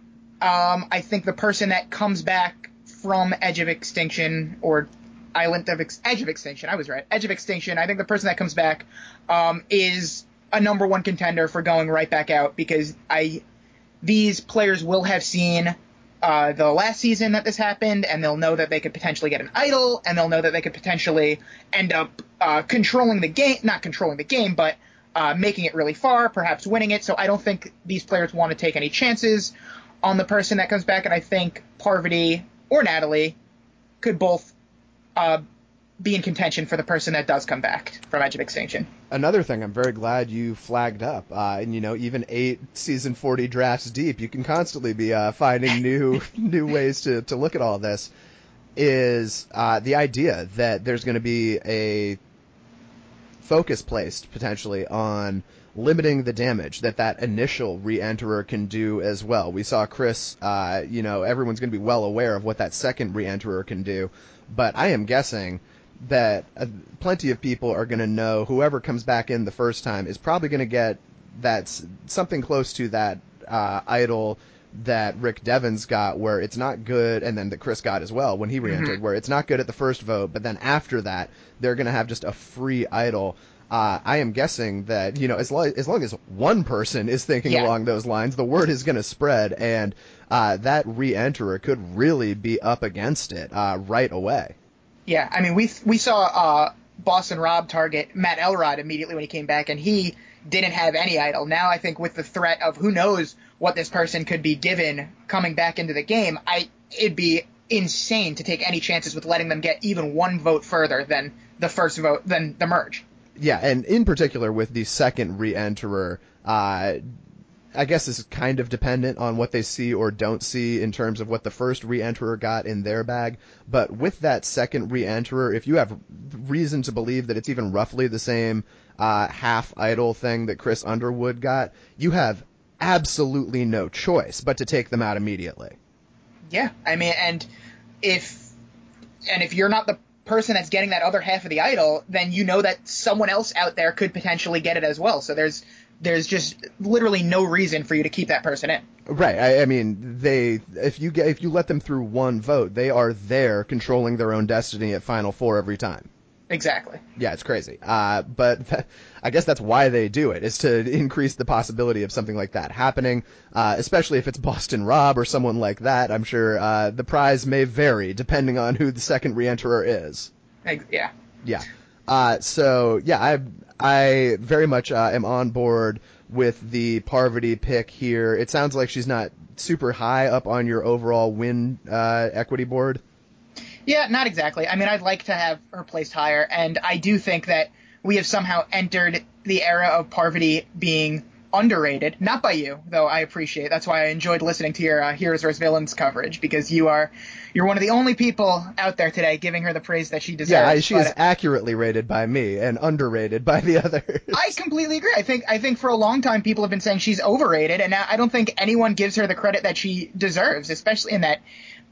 I think the person that comes back from Edge of Extinction, or Edge of Extinction, I was right, Edge of Extinction, I think the person that comes back is a number 1 contender for going right back out, because these players will have seen the last season that this happened, and they'll know that they could potentially get an idol, and they'll know that they could potentially end up controlling the game, not controlling the game, but making it really far, perhaps winning it. So I don't think these players want to take any chances on the person that comes back, and I think Parvati or Natalie could both be in contention for the person that does come back from Edge of Extinction. Another thing I'm very glad you flagged up, and even 8 season 40 drafts deep, you can constantly be finding new ways to look at all this, is the idea that there's going to be a focus placed potentially on limiting the damage that initial re-enterer can do as well. We saw Chris, everyone's going to be well aware of what that second re-enterer can do, but I am guessing that plenty of people are going to know whoever comes back in the first time is probably going to get something close to that idol that Rick Devens got, where it's not good, and then that Chris got as well when he re-entered, where it's not good at the first vote, but then after that, they're going to have just a free idol. I am guessing that, as long as one person is thinking along those lines, the word is going to spread, and that re-enterer could really be up against it right away. Yeah, I mean, we saw Boston Rob target Matt Elrod immediately when he came back, and he didn't have any idol. Now I think with the threat of who knows what this person could be given coming back into the game, it'd be insane to take any chances with letting them get even one vote further than the first vote, than the merge. Yeah, and in particular with the second re-enterer, I guess is kind of dependent on what they see or don't see in terms of what the first re-enterer got in their bag. But with that second re-enterer, if you have reason to believe that it's even roughly the same half idol thing that Chris Underwood got, you have absolutely no choice but to take them out immediately. Yeah, I mean, and if you're not the person that's getting that other half of the idol, then you know that someone else out there could potentially get it as well. So there's just literally no reason for you to keep that person in. Right. I mean, if you let them through one vote, they are there controlling their own destiny at Final Four every time. Exactly. Yeah, it's crazy. But I guess that's why they do it, is to increase the possibility of something like that happening, especially if it's Boston Rob or someone like that. I'm sure the prize may vary depending on who the second re-enterer is. Yeah. Yeah. So yeah, I very much am on board with the Parvati pick here. It sounds like she's not super high up on your overall win equity board. Yeah, not exactly. I mean, I'd like to have her placed higher, and I do think that we have somehow entered the era of Parvati being underrated. Not by you, though I appreciate. That's why I enjoyed listening to your Heroes vs. Villains coverage, because you're one of the only people out there today giving her the praise that she deserves. Yeah, she is accurately rated by me and underrated by the others. I completely agree. I think for a long time people have been saying she's overrated, and now I don't think anyone gives her the credit that she deserves, especially in that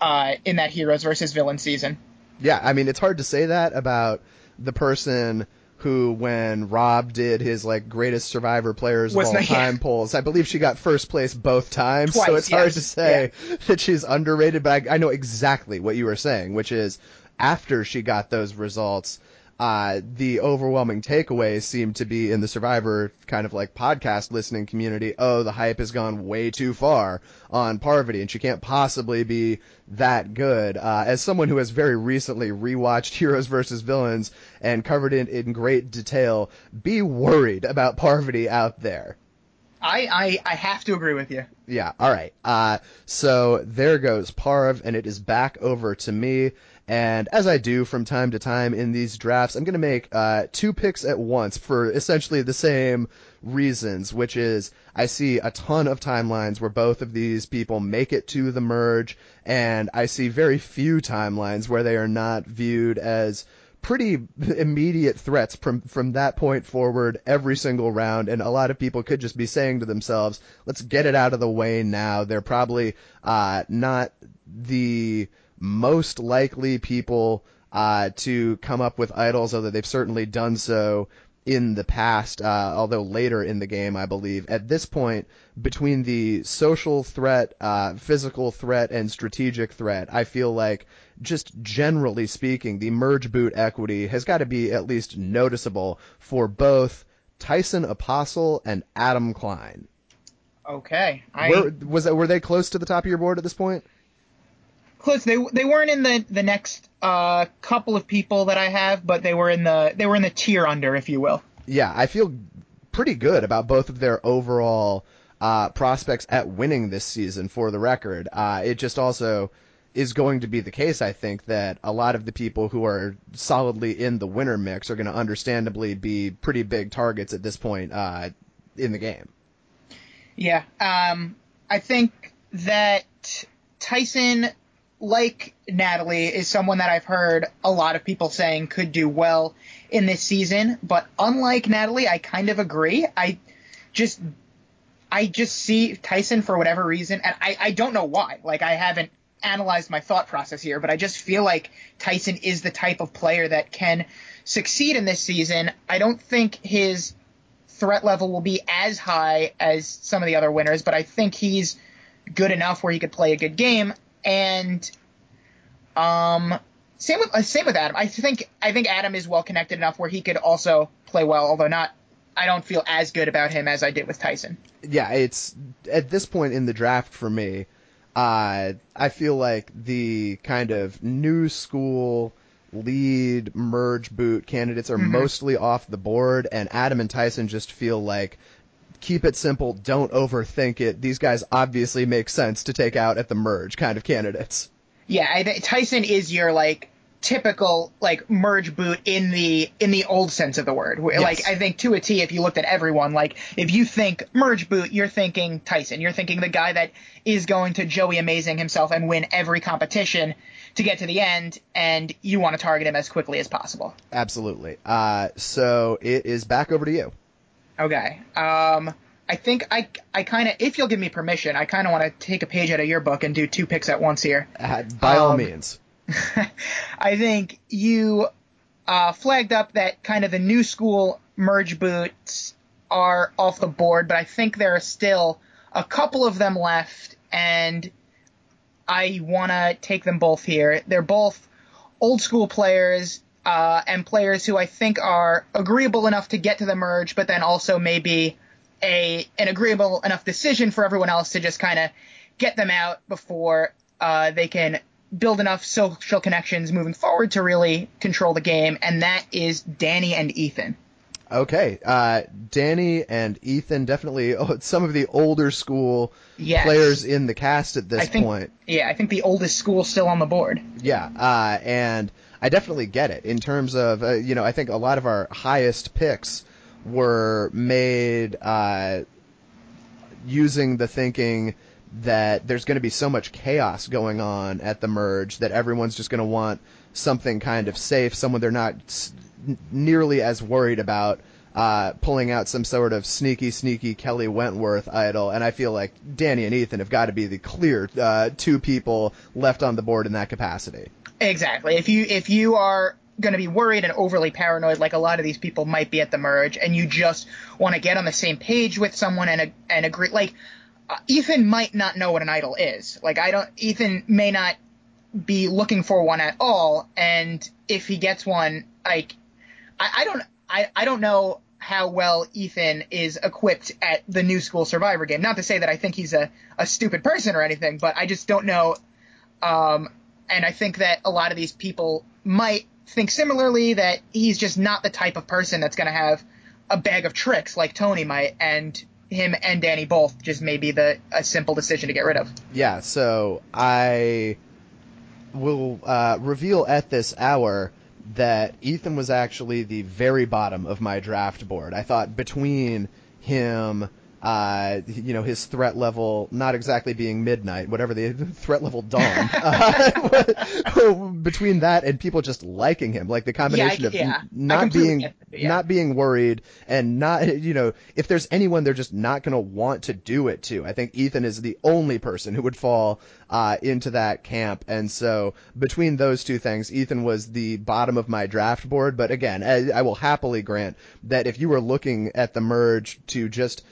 Heroes vs. Villains season. Yeah, I mean, it's hard to say that about the person who, when Rob did his greatest Survivor players of all time polls, I believe she got first place both times. Twice, so it's hard to yes. say that she's underrated, but I know exactly what you were saying, which is after she got those results, the overwhelming takeaways seem to be in the Survivor kind of podcast listening community. Oh, the hype has gone way too far on Parvati, and she can't possibly be that good. As someone who has very recently rewatched Heroes vs. Villains and covered it in great detail, be worried about Parvati out there. I have to agree with you. Yeah, all right. So there goes Parv, and it is back over to me. And as I do from time to time in these drafts, I'm going to make two picks at once for essentially the same reasons, which is I see a ton of timelines where both of these people make it to the merge, and I see very few timelines where they are not viewed as pretty immediate threats from that point forward every single round, and a lot of people could just be saying to themselves, let's get it out of the way now. They're probably not the most likely people to come up with idols, although they've certainly done so in the past, although later in the game, I believe. At this point, between the social threat, physical threat, and strategic threat, I feel like, just generally speaking, the merge boot equity has got to be at least noticeable for both Tyson Apostle and Adam Klein. Okay. Were they close to the top of your board at this point? Close. They weren't in the next couple of people that I have, but they were in the tier under, if you will. Yeah, I feel pretty good about both of their overall prospects at winning this season, for the record. It just also is going to be the case, I think, that a lot of the people who are solidly in the winner mix are going to understandably be pretty big targets at this point in the game. Yeah. I think that Tyson, like Natalie, is someone that I've heard a lot of people saying could do well in this season, but unlike Natalie, I kind of agree. I just see Tyson, for whatever reason, and I don't know why. I haven't analyzed my thought process here, but I just feel like Tyson is the type of player that can succeed in this season. I don't think his threat level will be as high as some of the other winners, but I think he's good enough where he could play a good game. And same with Adam. I think Adam is well connected enough where he could also play well, although I don't feel as good about him as I did with Tyson. Yeah, it's at this point in the draft for me, I feel like the kind of new school lead merge boot candidates are Hmm. mostly off the board, and Adam and Tyson just feel like keep it simple, don't overthink it. These guys obviously make sense to take out at the merge kind of candidates. Yeah, I think Tyson is your like typical like merge boot in the old sense of the word. Like Yes. I think to a T, if you looked at everyone, like if you think merge boot, you're thinking Tyson. You're thinking the guy that is going to Joey Amazing himself and win every competition to get to the end, and you want to target him as quickly as possible. Absolutely. So it is back over to you. Okay. I think I kind of, if you'll give me permission, I kind of want to take a page out of your book and do two picks at once here. By all means. I think you flagged up that kind of the new school merge boots are off the board, but I think there are still a couple of them left, and I want to take them both here. They're both old school players, and players who I think are agreeable enough to get to the merge, but then also maybe an agreeable enough decision for everyone else to just kind of get them out before they can build enough social connections moving forward to really control the game, and that is Danny and Ethan. Okay. Danny and Ethan, definitely some of the older school Yes. players in the cast at this point. Yeah, I think the oldest school still on the board. Yeah. And I definitely get it in terms of, I think a lot of our highest picks were made using the thinking that there's going to be so much chaos going on at the merge that everyone's just going to want something kind of safe, someone they're not nearly as worried about pulling out some sort of sneaky Kelly Wentworth idol. And I feel like Danny and Ethan have got to be the clear two people left on the board in that capacity. Exactly. If you are going to be worried and overly paranoid like a lot of these people might be at the merge, and you just want to get on the same page with someone and agree, like Ethan might not know what an idol is. Like Ethan may not be looking for one at all, and if he gets one, like I don't know how well Ethan is equipped at the new school Survivor game. Not to say that I think he's a stupid person or anything, but I just don't know. And I think that a lot of these people might think similarly, that he's just not the type of person that's going to have a bag of tricks like Tony might, and him and Danny both just may be a simple decision to get rid of. Yeah, so I will reveal at this hour that Ethan was actually the very bottom of my draft board. I thought between him, his threat level not exactly being midnight, whatever the threat level dawn, between that and people just liking him, like the combination of not being worried and not, if there's anyone they're just not going to want to do it to. I think Ethan is the only person who would fall into that camp. And so between those two things, Ethan was the bottom of my draft board. But again, I will happily grant that if you were looking at the merge to just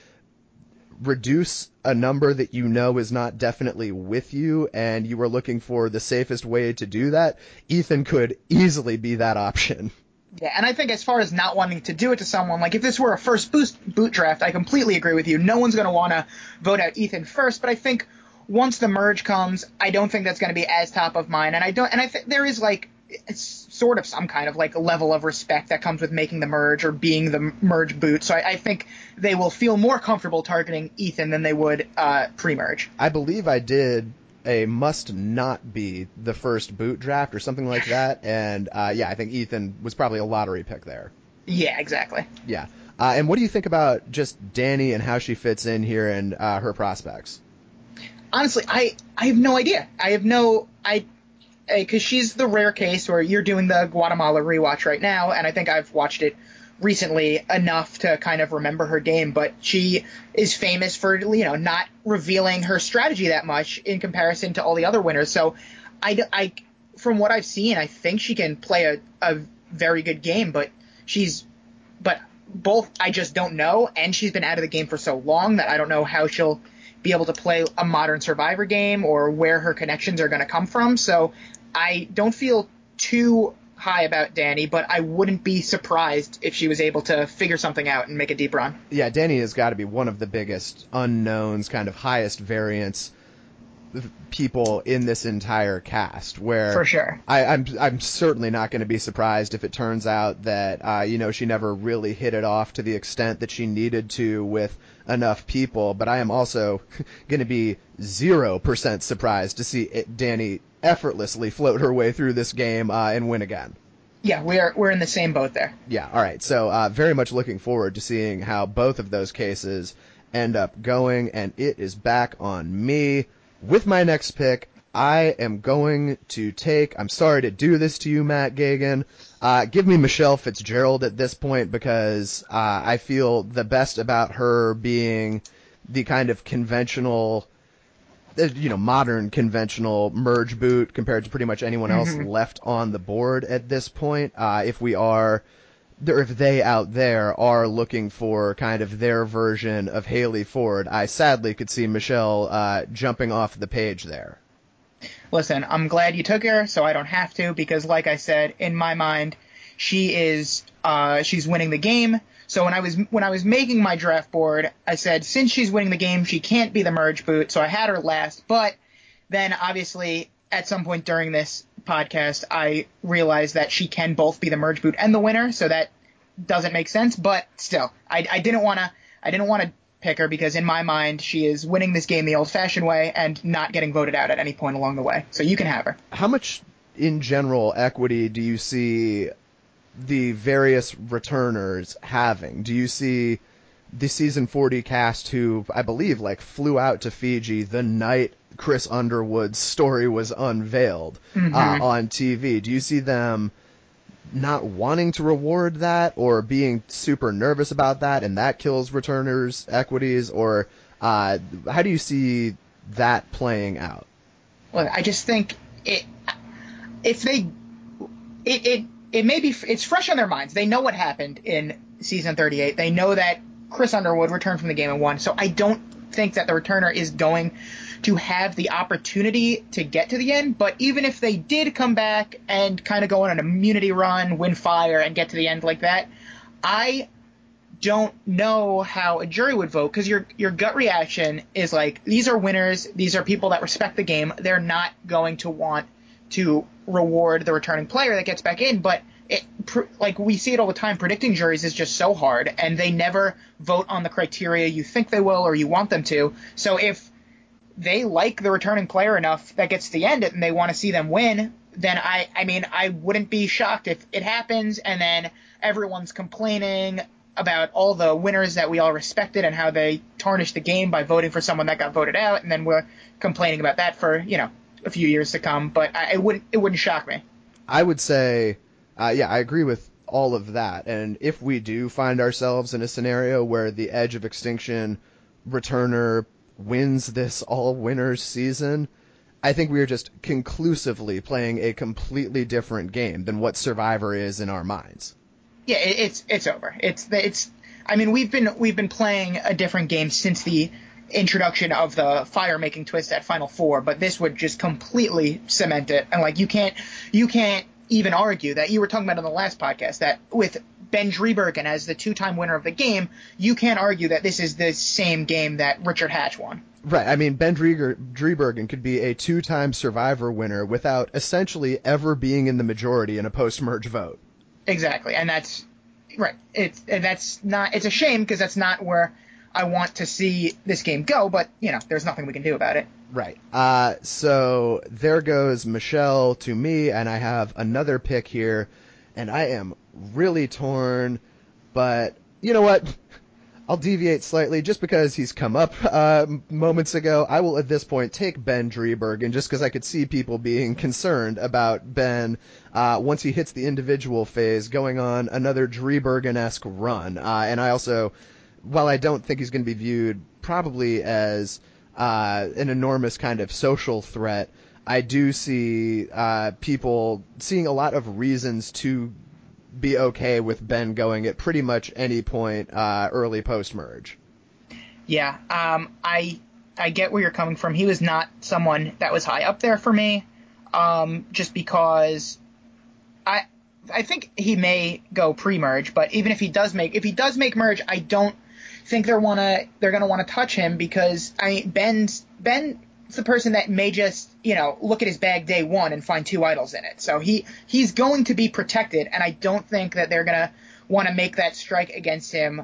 reduce a number that you know is not definitely with you, and you were looking for the safest way to do that, Ethan could easily be that option. Yeah, and I think as far as not wanting to do it to someone, like if this were a first boot draft, I completely agree with you. No one's going to want to vote out Ethan first, but I think once the merge comes, I don't think that's going to be as top of mind, and I think there is like it's sort of some kind of like level of respect that comes with making the merge or being the merge boot. So I think they will feel more comfortable targeting Ethan than they would pre-merge. I believe I did a must not be the first boot draft or something like that. And I think Ethan was probably a lottery pick there. Yeah, exactly. Yeah. And what do you think about just Danny and how she fits in here and her prospects? Honestly, I have no idea. Because she's the rare case where you're doing the Guatemala rewatch right now, and I think I've watched it recently enough to kind of remember her game, but she is famous for, not revealing her strategy that much in comparison to all the other winners. So I from what I've seen, I think she can play a very good game, but both I just don't know, and she's been out of the game for so long that I don't know how she'll be able to play a modern Survivor game or where her connections are going to come from. So I don't feel too high about Danny, but I wouldn't be surprised if she was able to figure something out and make a deep run. Yeah, Danny has got to be one of the biggest unknowns, kind of highest variance people in this entire cast, where For sure. I'm certainly not going to be surprised if it turns out that she never really hit it off to the extent that she needed to with enough people. But I am also going to be 0% surprised to see Dani effortlessly float her way through this game and win again. Yeah, we're in the same boat there. Yeah, all right. So very much looking forward to seeing how both of those cases end up going, and it is back on me. With my next pick, I am going to take, I'm sorry to do this to you, Matt Gagan, give me Michelle Fitzgerald at this point, because I feel the best about her being the kind of conventional, modern conventional merge boot compared to pretty much anyone else left on the board at this point. If they out there are looking for kind of their version of Haley Ford, I sadly could see Michelle jumping off the page there. Listen, I'm glad you took her, so I don't have to, because like I said, in my mind, she's winning the game. So when I was making my draft board, I said, since she's winning the game, she can't be the merge boot, so I had her last. But then obviously at some point during this podcast, I realized that she can both be the merge boot and the winner, so that doesn't make sense. But still, I didn't want to pick her, because in my mind, she is winning this game the old-fashioned way and not getting voted out at any point along the way. So you can have her. How much, in general, equity do you see the various returners having? Do you see the season 40 cast, who I believe flew out to Fiji the night Chris Underwood's story was unveiled on TV? Do you see them not wanting to reward that, or being super nervous about that, and that kills returners' equities? Or how do you see that playing out? Well, I just think it's fresh on their minds. They know what happened in season 38. They know that Chris Underwood returned from the game and won. So I don't think that the returner is going to have the opportunity to get to the end. But even if they did come back and kind of go on an immunity run, win fire, and get to the end like that, I don't know how a jury would vote, because your gut reaction is like, these are winners, these are people that respect the game, they're not going to want to reward the returning player that gets back in. But we see it all the time, predicting juries is just so hard, and they never vote on the criteria you think they will or you want them to. So if they like the returning player enough that gets to the end and they want to see them win, then I wouldn't be shocked if it happens and then everyone's complaining about all the winners that we all respected and how they tarnished the game by voting for someone that got voted out, and then we're complaining about that for a few years to come. But it wouldn't shock me. I would say, I agree with all of that. And if we do find ourselves in a scenario where the Edge of Extinction returner wins this all winners season, I think we are just conclusively playing a completely different game than what Survivor is in our minds. Yeah, it's over. We've been playing a different game since the introduction of the fire making twist at Final Four, but this would just completely cement it. And you can't even argue that. You were talking about in the last podcast that with Ben Driebergen as the two-time winner of the game, you can't argue that this is the same game that Richard Hatch won. Right. I mean, Ben Driebergen could be a two-time Survivor winner without essentially ever being in the majority in a post-merge vote. Exactly, and that's right. It's a shame, because that's not where I want to see this game go, but there's nothing we can do about it. Right. So there goes Michelle to me, and I have another pick here, and I am really torn, but you know what? I'll deviate slightly just because he's come up moments ago. I will at this point take Ben Driebergen, just because I could see people being concerned about Ben once he hits the individual phase, going on another Driebergen-esque run. And I also, while I don't think he's going to be viewed probably as an enormous kind of social threat, I do see people seeing a lot of reasons to be okay with Ben going at pretty much any point early post-merge. Yeah, I get where you're coming from. He was not someone that was high up there for me, just because I think he may go pre-merge, but even if he does make merge, I don't think they're gonna want to touch him, because Ben the person that may just, look at his bag day one and find 2 idols in it. So he's going to be protected, and I don't think that they're going to want to make that strike against him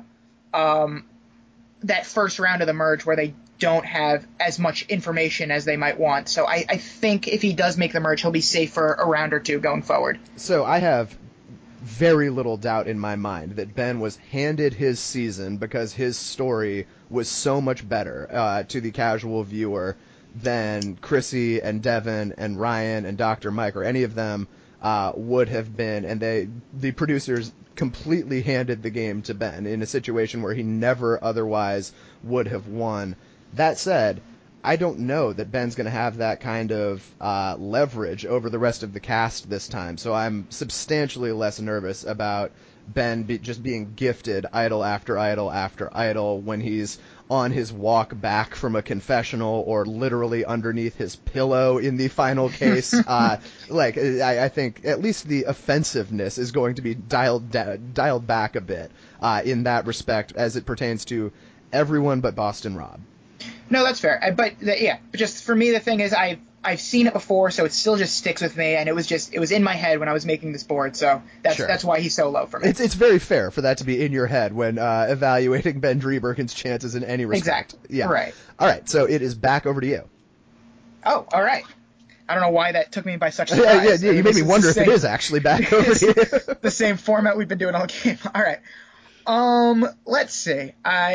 that first round of the merge where they don't have as much information as they might want. So I think if he does make the merge, he'll be safe for a round or 2 going forward. So I have very little doubt in my mind that Ben was handed his season because his story was so much better to the casual viewer than Chrissy and Devin and Ryan and Dr. Mike or any of them would have been. And the producers completely handed the game to Ben in a situation where he never otherwise would have won. That said, I don't know that Ben's going to have that kind of leverage over the rest of the cast this time, so I'm substantially less nervous about Ben just being gifted idol after idol after idol when he's on his walk back from a confessional or literally underneath his pillow in the final case. I think at least the offensive-ness is going to be dialed back a bit in that respect as it pertains to everyone but Boston Rob. No, that's fair. But just for me, the thing is I've seen it before, so it still just sticks with me, and it was in my head when I was making this board, so that's why he's so low for me. It's very fair for that to be in your head when evaluating Ben Driebergen's chances in any respect. Exactly. Yeah. Right. All right, so it is back over to you. Oh, all right. I don't know why that took me by such surprise. Yeah, you made me wonder if it is actually back over to you. The same format we've been doing all game. All right. Let's see.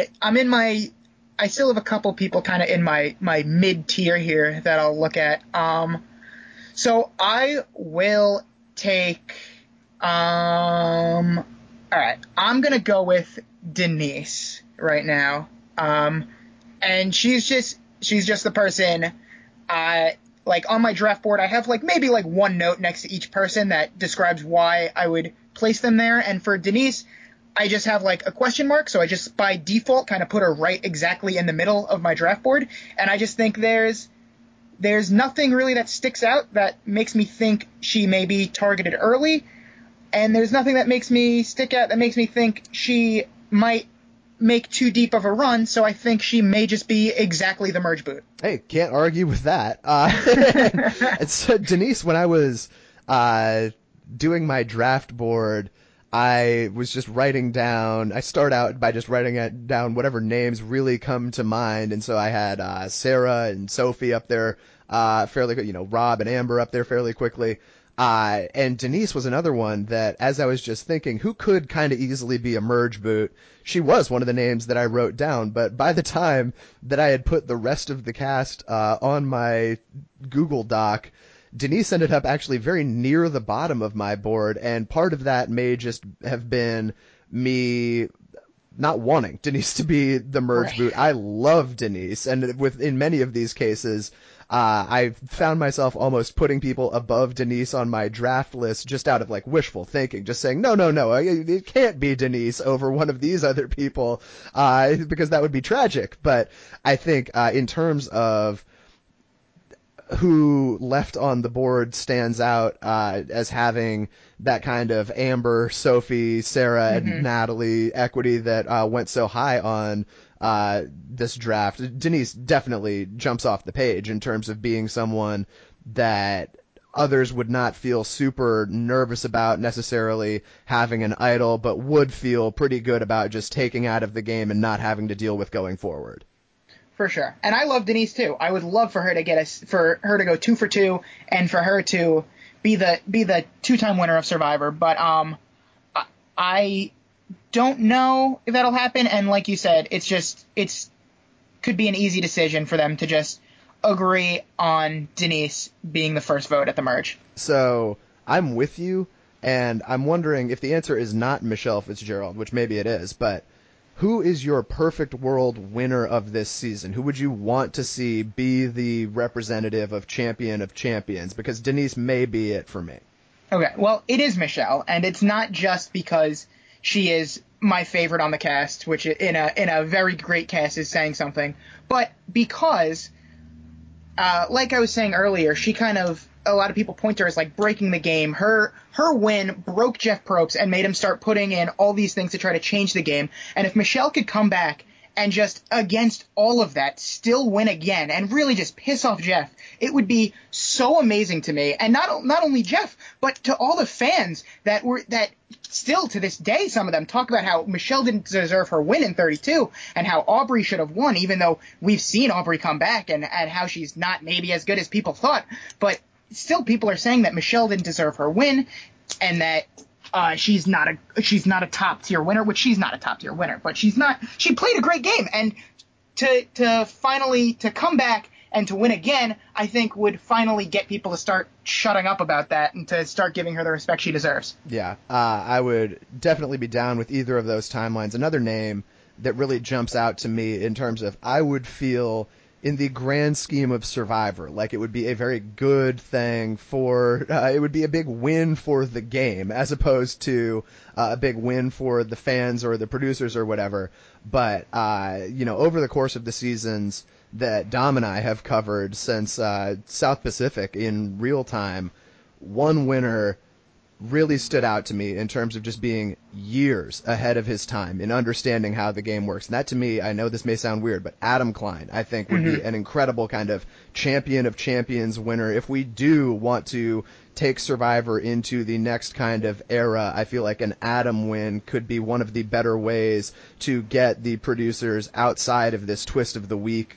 I still have a couple people kind of in my mid-tier here that I'll look at. So I will take, all right, I'm going to go with Denise right now. And she's just the person, on my draft board, I have maybe one note next to each person that describes why I would place them there. And for Denise, I just have a question mark, so I just by default kind of put her right exactly in the middle of my draft board, and I just think there's nothing really that sticks out that makes me think she may be targeted early, and there's nothing that makes me think she might make too deep of a run, so I think she may just be exactly the merge boot. Hey, can't argue with that. So Denise, when I was doing my draft board, I was just I start out by just writing down whatever names really come to mind, and so I had Sarah and Sophie up there fairly, Rob and Amber up there fairly quickly, and Denise was another one that, as I was just thinking, who could kind of easily be a merge boot, she was one of the names that I wrote down, but by the time that I had put the rest of the cast on my Google Doc, Denise ended up actually very near the bottom of my board, and part of that may just have been me not wanting Denise to be the merge boot. I love Denise, and in many of these cases, I found myself almost putting people above Denise on my draft list just out of wishful thinking, just saying, no, it can't be Denise over one of these other people, because that would be tragic. But I think in terms of who left on the board stands out as having that kind of Amber, Sophie, Sarah, and Natalie equity that went so high on this draft. Denise definitely jumps off the page in terms of being someone that others would not feel super nervous about necessarily having an idol, but would feel pretty good about just taking out of the game and not having to deal with going forward. For sure. And I love Denise too. I would love for her to go 2 for 2 and for her to be the 2-time winner of Survivor. But I don't know if that'll happen. And like you said, it's could be an easy decision for them to just agree on Denise being the first vote at the merge. So I'm with you, and I'm wondering if the answer is not Michelle Fitzgerald, which maybe it is, but who is your perfect world winner of this season? Who would you want to see be the representative of champion of champions? Because Denise may be it for me. Okay, well, it is Michelle, and it's not just because she is my favorite on the cast, which in a very great cast is saying something, but because, like I was saying earlier, she kind of, a lot of people point to her as breaking the game. Her win broke Jeff Probst and made him start putting in all these things to try to change the game. And if Michelle could come back and just against all of that still win again and really just piss off Jeff. It would be so amazing to me, and not only Jeff, but to all the fans that still to this day, some of them talk about how Michelle didn't deserve her win in 32 and how Aubrey should have won, even though we've seen Aubrey come back and how she's not maybe as good as people thought. But still people are saying that Michelle didn't deserve her win and that she's not a top tier winner, which she's not a top tier winner, but she played a great game. And to finally come back and to win again, I think would finally get people to start shutting up about that and to start giving her the respect she deserves. Yeah, I would definitely be down with either of those timelines. Another name that really jumps out to me in terms of I would feel in the grand scheme of Survivor, like it would be a very good thing for, it would be a big win for the game as opposed to a big win for the fans or the producers or whatever. But, over the course of the seasons that Dom and I have covered since South Pacific in real time, one winner really stood out to me in terms of just being years ahead of his time in understanding how the game works. And that to me, I know this may sound weird, but Adam Klein, I think, would be an incredible kind of champion of champions winner. If we do want to take Survivor into the next kind of era, I feel like an Adam win could be one of the better ways to get the producers outside of this twist of the week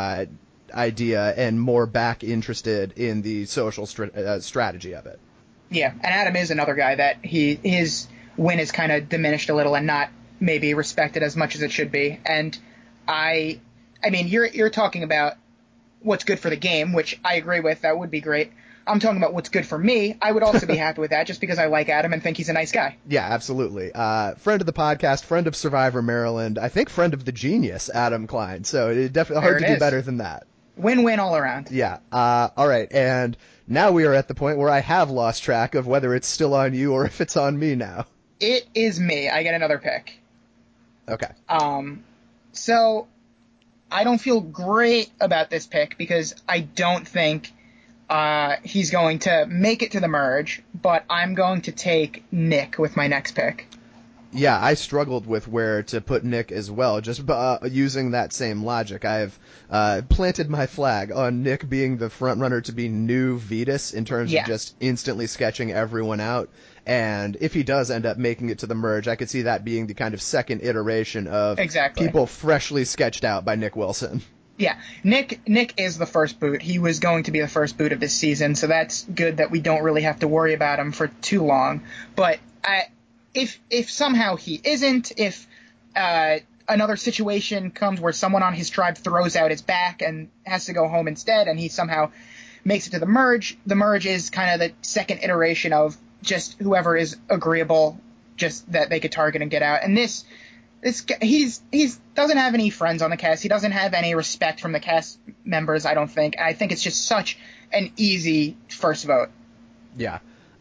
idea and more back interested in the social strategy of it. Yeah, and Adam is another guy that his win is kind of diminished a little and not maybe respected as much as it should be. And I mean, you're talking about what's good for the game, which I agree with. That would be great. I'm talking about what's good for me. I would also be happy with that just because I like Adam and think he's a nice guy. Yeah, absolutely. Friend of the podcast, friend of Survivor Maryland, I think friend of the genius, Adam Klein. So it's definitely hard to do better than that. Win-win all around. Yeah. All right. And now we are at the point where I have lost track of whether it's still on you or if it's on me now. It is me. I get another pick. Okay. So I don't feel great about this pick because I don't think he's going to make it to the merge, but I'm going to take Nick with my next pick. Yeah, I struggled with where to put Nick as well, just using that same logic. I've planted my flag on Nick being the front runner to be new Vetus in terms of just instantly sketching everyone out. And if he does end up making it to the merge, I could see that being the kind of second iteration of people freshly sketched out by Nick Wilson. Yeah, Nick is the first boot. He was going to be the first boot of this season, so that's good that we don't really have to worry about him for too long. But if somehow he isn't, if another situation comes where someone on his tribe throws out his back and has to go home instead, and he somehow makes it to the merge is kind of the second iteration of just whoever is agreeable, just that they could target and get out. And he's doesn't have any friends on the cast. He doesn't have any respect from the cast members, I don't think. I think it's just such an easy first vote. Yeah.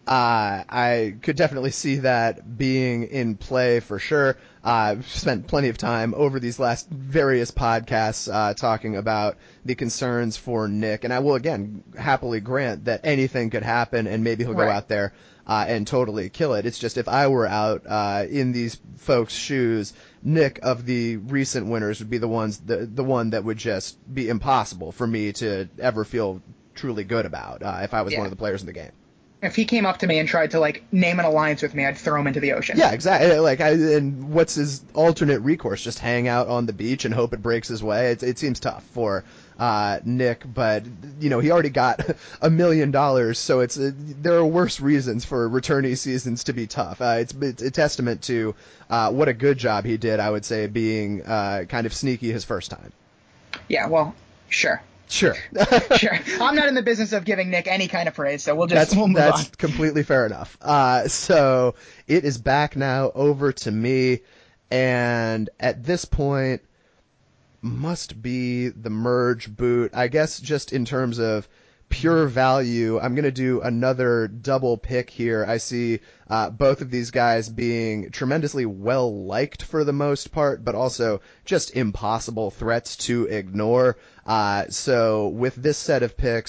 I could definitely see that being in play for sure. I've spent plenty of time over these last various podcasts talking about the concerns for Nick, and I will again happily grant that anything could happen and maybe he'll go out there and totally kill it. It's just if I were out in these folks' shoes, Nick of the recent winners would be the one that would just be impossible for me to ever feel truly good about if I was one of the players in the game. If he came up to me and tried to, name an alliance with me, I'd throw him into the ocean. Yeah, exactly. And what's his alternate recourse? Just hang out on the beach and hope it breaks his way? It seems tough for Nick, but, he already got $1 million, so there are worse reasons for returnee seasons to be tough. It's a testament to what a good job he did, I would say, being kind of sneaky his first time. Yeah, well, sure. Sure. Sure. I'm not in the business of giving Nick any kind of praise, so we'll move on. That's completely fair enough. So it is back now over to me, and at this point must be the merge boot. I guess just in terms of pure value, I'm going to do another double pick here. I see both of these guys being tremendously well-liked for the most part, but also just impossible threats to ignore. So with this set of picks,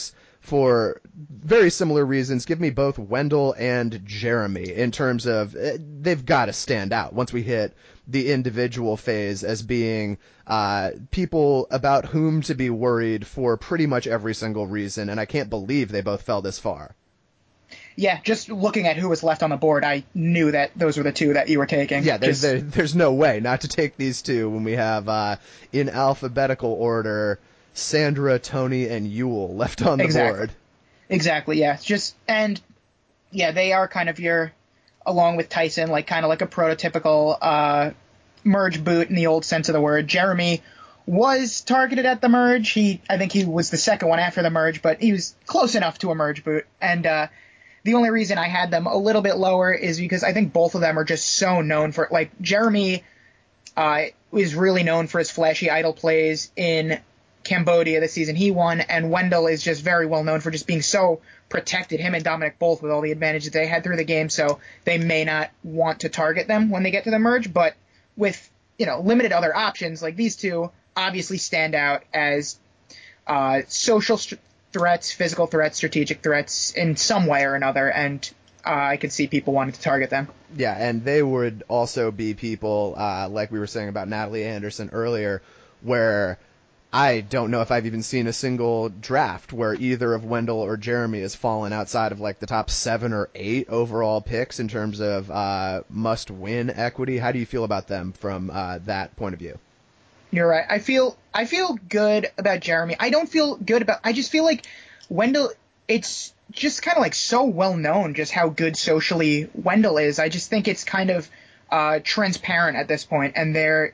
for very similar reasons. Give me both Wendell and Jeremy in terms of they've got to stand out once we hit the individual phase as being people about whom to be worried for pretty much every single reason, and I can't believe they both fell this far. Yeah, just looking at who was left on the board, I knew that those were the two that you were taking. Yeah, there's no way not to take these two when we have, in alphabetical order, Sandra, Tony, and Yule left on the board. Exactly, yeah. They are kind of along with Tyson, kind of like a prototypical merge boot in the old sense of the word. Jeremy was targeted at the merge. I think he was the second one after the merge, but he was close enough to a merge boot. And the only reason I had them a little bit lower is because I think both of them are just so known for, Jeremy is really known for his flashy idol plays in Cambodia the season he won, and Wendell is just very well known for just being so protected, him and Dominic both, with all the advantages they had through the game, so they may not want to target them when they get to the merge, but with, limited other options, these two obviously stand out as social threats, physical threats, strategic threats in some way or another, and I could see people wanting to target them. Yeah, and they would also be people, like we were saying about Natalie Anderson earlier, where I don't know if I've even seen a single draft where either of Wendell or Jeremy has fallen outside of the top 7 or 8 overall picks in terms of must-win equity. How do you feel about them from that point of view? You're right. I feel good about Jeremy. I just feel like Wendell, it's just kind of so well known just how good socially Wendell is. I just think it's kind of transparent at this point, and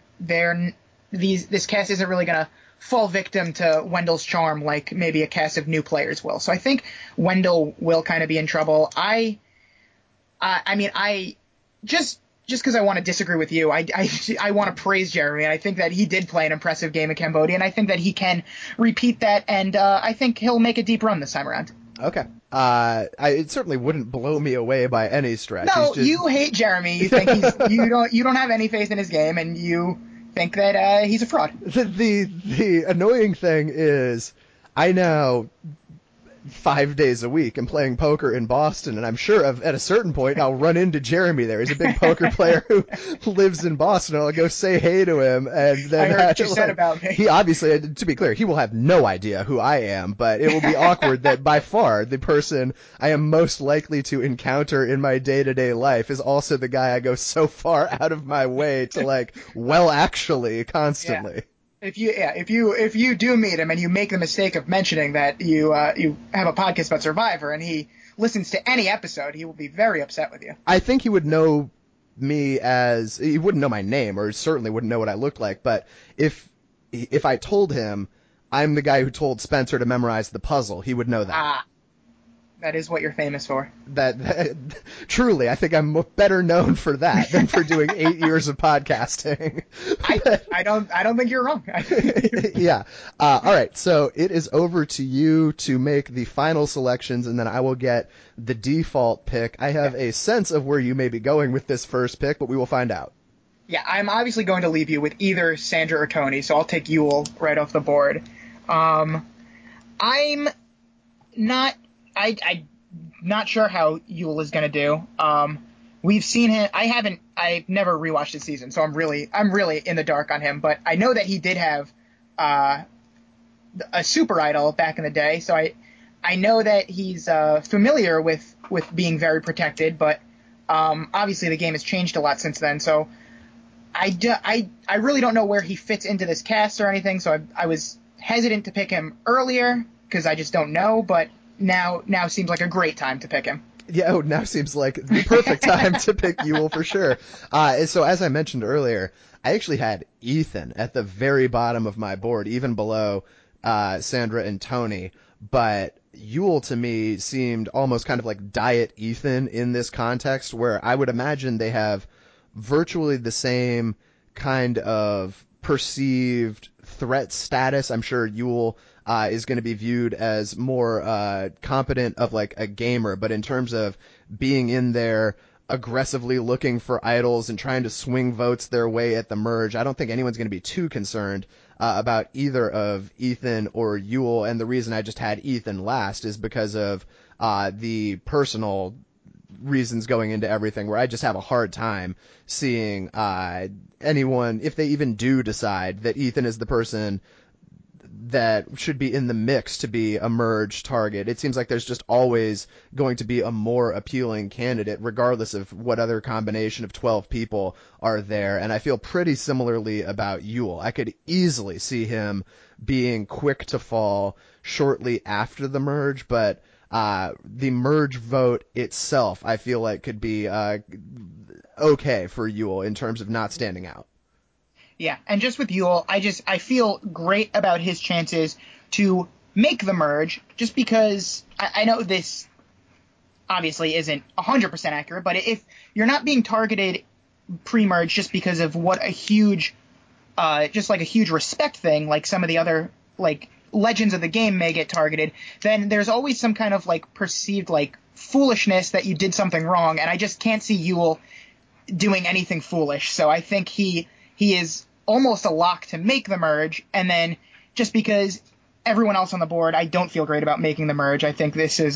this cast isn't really going to fall victim to Wendell's charm like maybe a cast of new players will. So I think Wendell will kind of be in trouble. I mean, just because I want to disagree with you, I want to praise Jeremy. I think that he did play an impressive game in Cambodia, and I think that he can repeat that, and I think he'll make a deep run this time around. Okay. It certainly wouldn't blow me away by any stretch. No, you hate Jeremy. You think you don't have any faith in his game, and you think that he's a fraud. The annoying thing is, I now 5 days a week am playing poker in Boston, and I'm sure at a certain point I'll run into Jeremy there. He's a big poker player who lives in Boston. I'll go say hey to him, and then I heard what you said about me. He obviously, to be clear, he will have no idea who I am, but it will be awkward that by far the person I am most likely to encounter in my day-to-day life is also the guy I go so far out of my way to actually constantly. Yeah. If you do meet him and you make the mistake of mentioning that you have a podcast about Survivor and he listens to any episode, he will be very upset with you. I think he would know me he wouldn't know my name, or certainly wouldn't know what I looked like, but if I told him I'm the guy who told Spencer to memorize the puzzle, he would know that. That is what you're famous for. That truly, I think I'm better known for that than for doing 8 years of podcasting. I don't think you're wrong. Yeah. All right. So it is over to you to make the final selections, and then I will get the default pick. I have a sense of where you may be going with this first pick, but we will find out. Yeah, I'm obviously going to leave you with either Sandra or Tony, so I'll take Yule right off the board. I'm not sure how Yule is going to do. We've seen him. I've never rewatched his season, so I'm really in the dark on him. But I know that he did have a super idol back in the day, so I know that he's familiar with being very protected. But obviously the game has changed a lot since then, so I really don't know where he fits into this cast or anything. So I was hesitant to pick him earlier because I just don't know, but now seems like a great time to pick him. Yeah, now seems like the perfect time to pick Yule for sure. So as I mentioned earlier, I actually had Ethan at the very bottom of my board, even below Sandra and Tony. But Yule to me seemed almost kind of like Diet Ethan in this context, where I would imagine they have virtually the same kind of perceived threat status. I'm sure Yule is going to be viewed as more competent of a gamer, but in terms of being in there aggressively looking for idols and trying to swing votes their way at the merge. I don't think anyone's going to be too concerned about either of Ethan or Yul. And the reason I just had Ethan last is because of the personal reasons going into everything, where I just have a hard time seeing anyone, if they even do decide that Ethan is the person that should be in the mix to be a merge target. It seems like there's just always going to be a more appealing candidate, regardless of what other combination of 12 people are there. And I feel pretty similarly about Yul. I could easily see him being quick to fall shortly after the merge, but the merge vote itself, I feel like, could be okay for Yul in terms of not standing out. Yeah, and just with Yul, I feel great about his chances to make the merge, just because I know this obviously isn't 100% accurate, but if you're not being targeted pre-merge just because of what a huge, just like a huge respect thing, like some of the other, like, legends of the game may get targeted, then there's always some kind of, like, perceived, like, foolishness that you did something wrong, and I just can't see Yul doing anything foolish, so I think he is almost a lock to make the merge, and then just because everyone else on the board, I don't feel great about making the merge. I think he's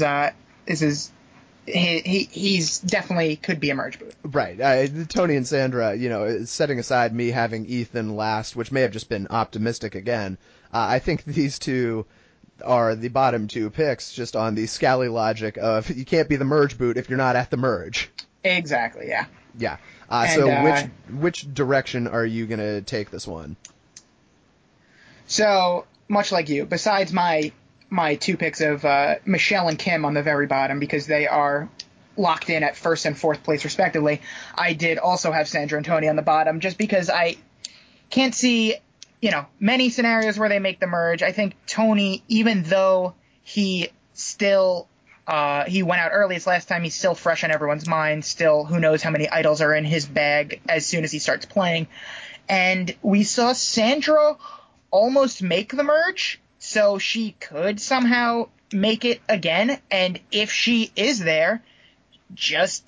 definitely could be a merge boot. Right. Tony and Sandra, setting aside me having Ethan last, which may have just been optimistic again, I think these two are the bottom two picks just on the Scally logic of you can't be the merge boot if you're not at the merge. Exactly, yeah. Yeah. So which direction are you going to take this one? So, much like you, besides my two picks of Michelle and Kim on the very bottom, because they are locked in at first and fourth place respectively, I did also have Sandra and Tony on the bottom, just because I can't see, many scenarios where they make the merge. I think Tony, even though he still he went out early this last time, he's still fresh on everyone's mind. Still, who knows how many idols are in his bag as soon as he starts playing. And we saw Sandra almost make the merge, so she could somehow make it again. And if she is there, just,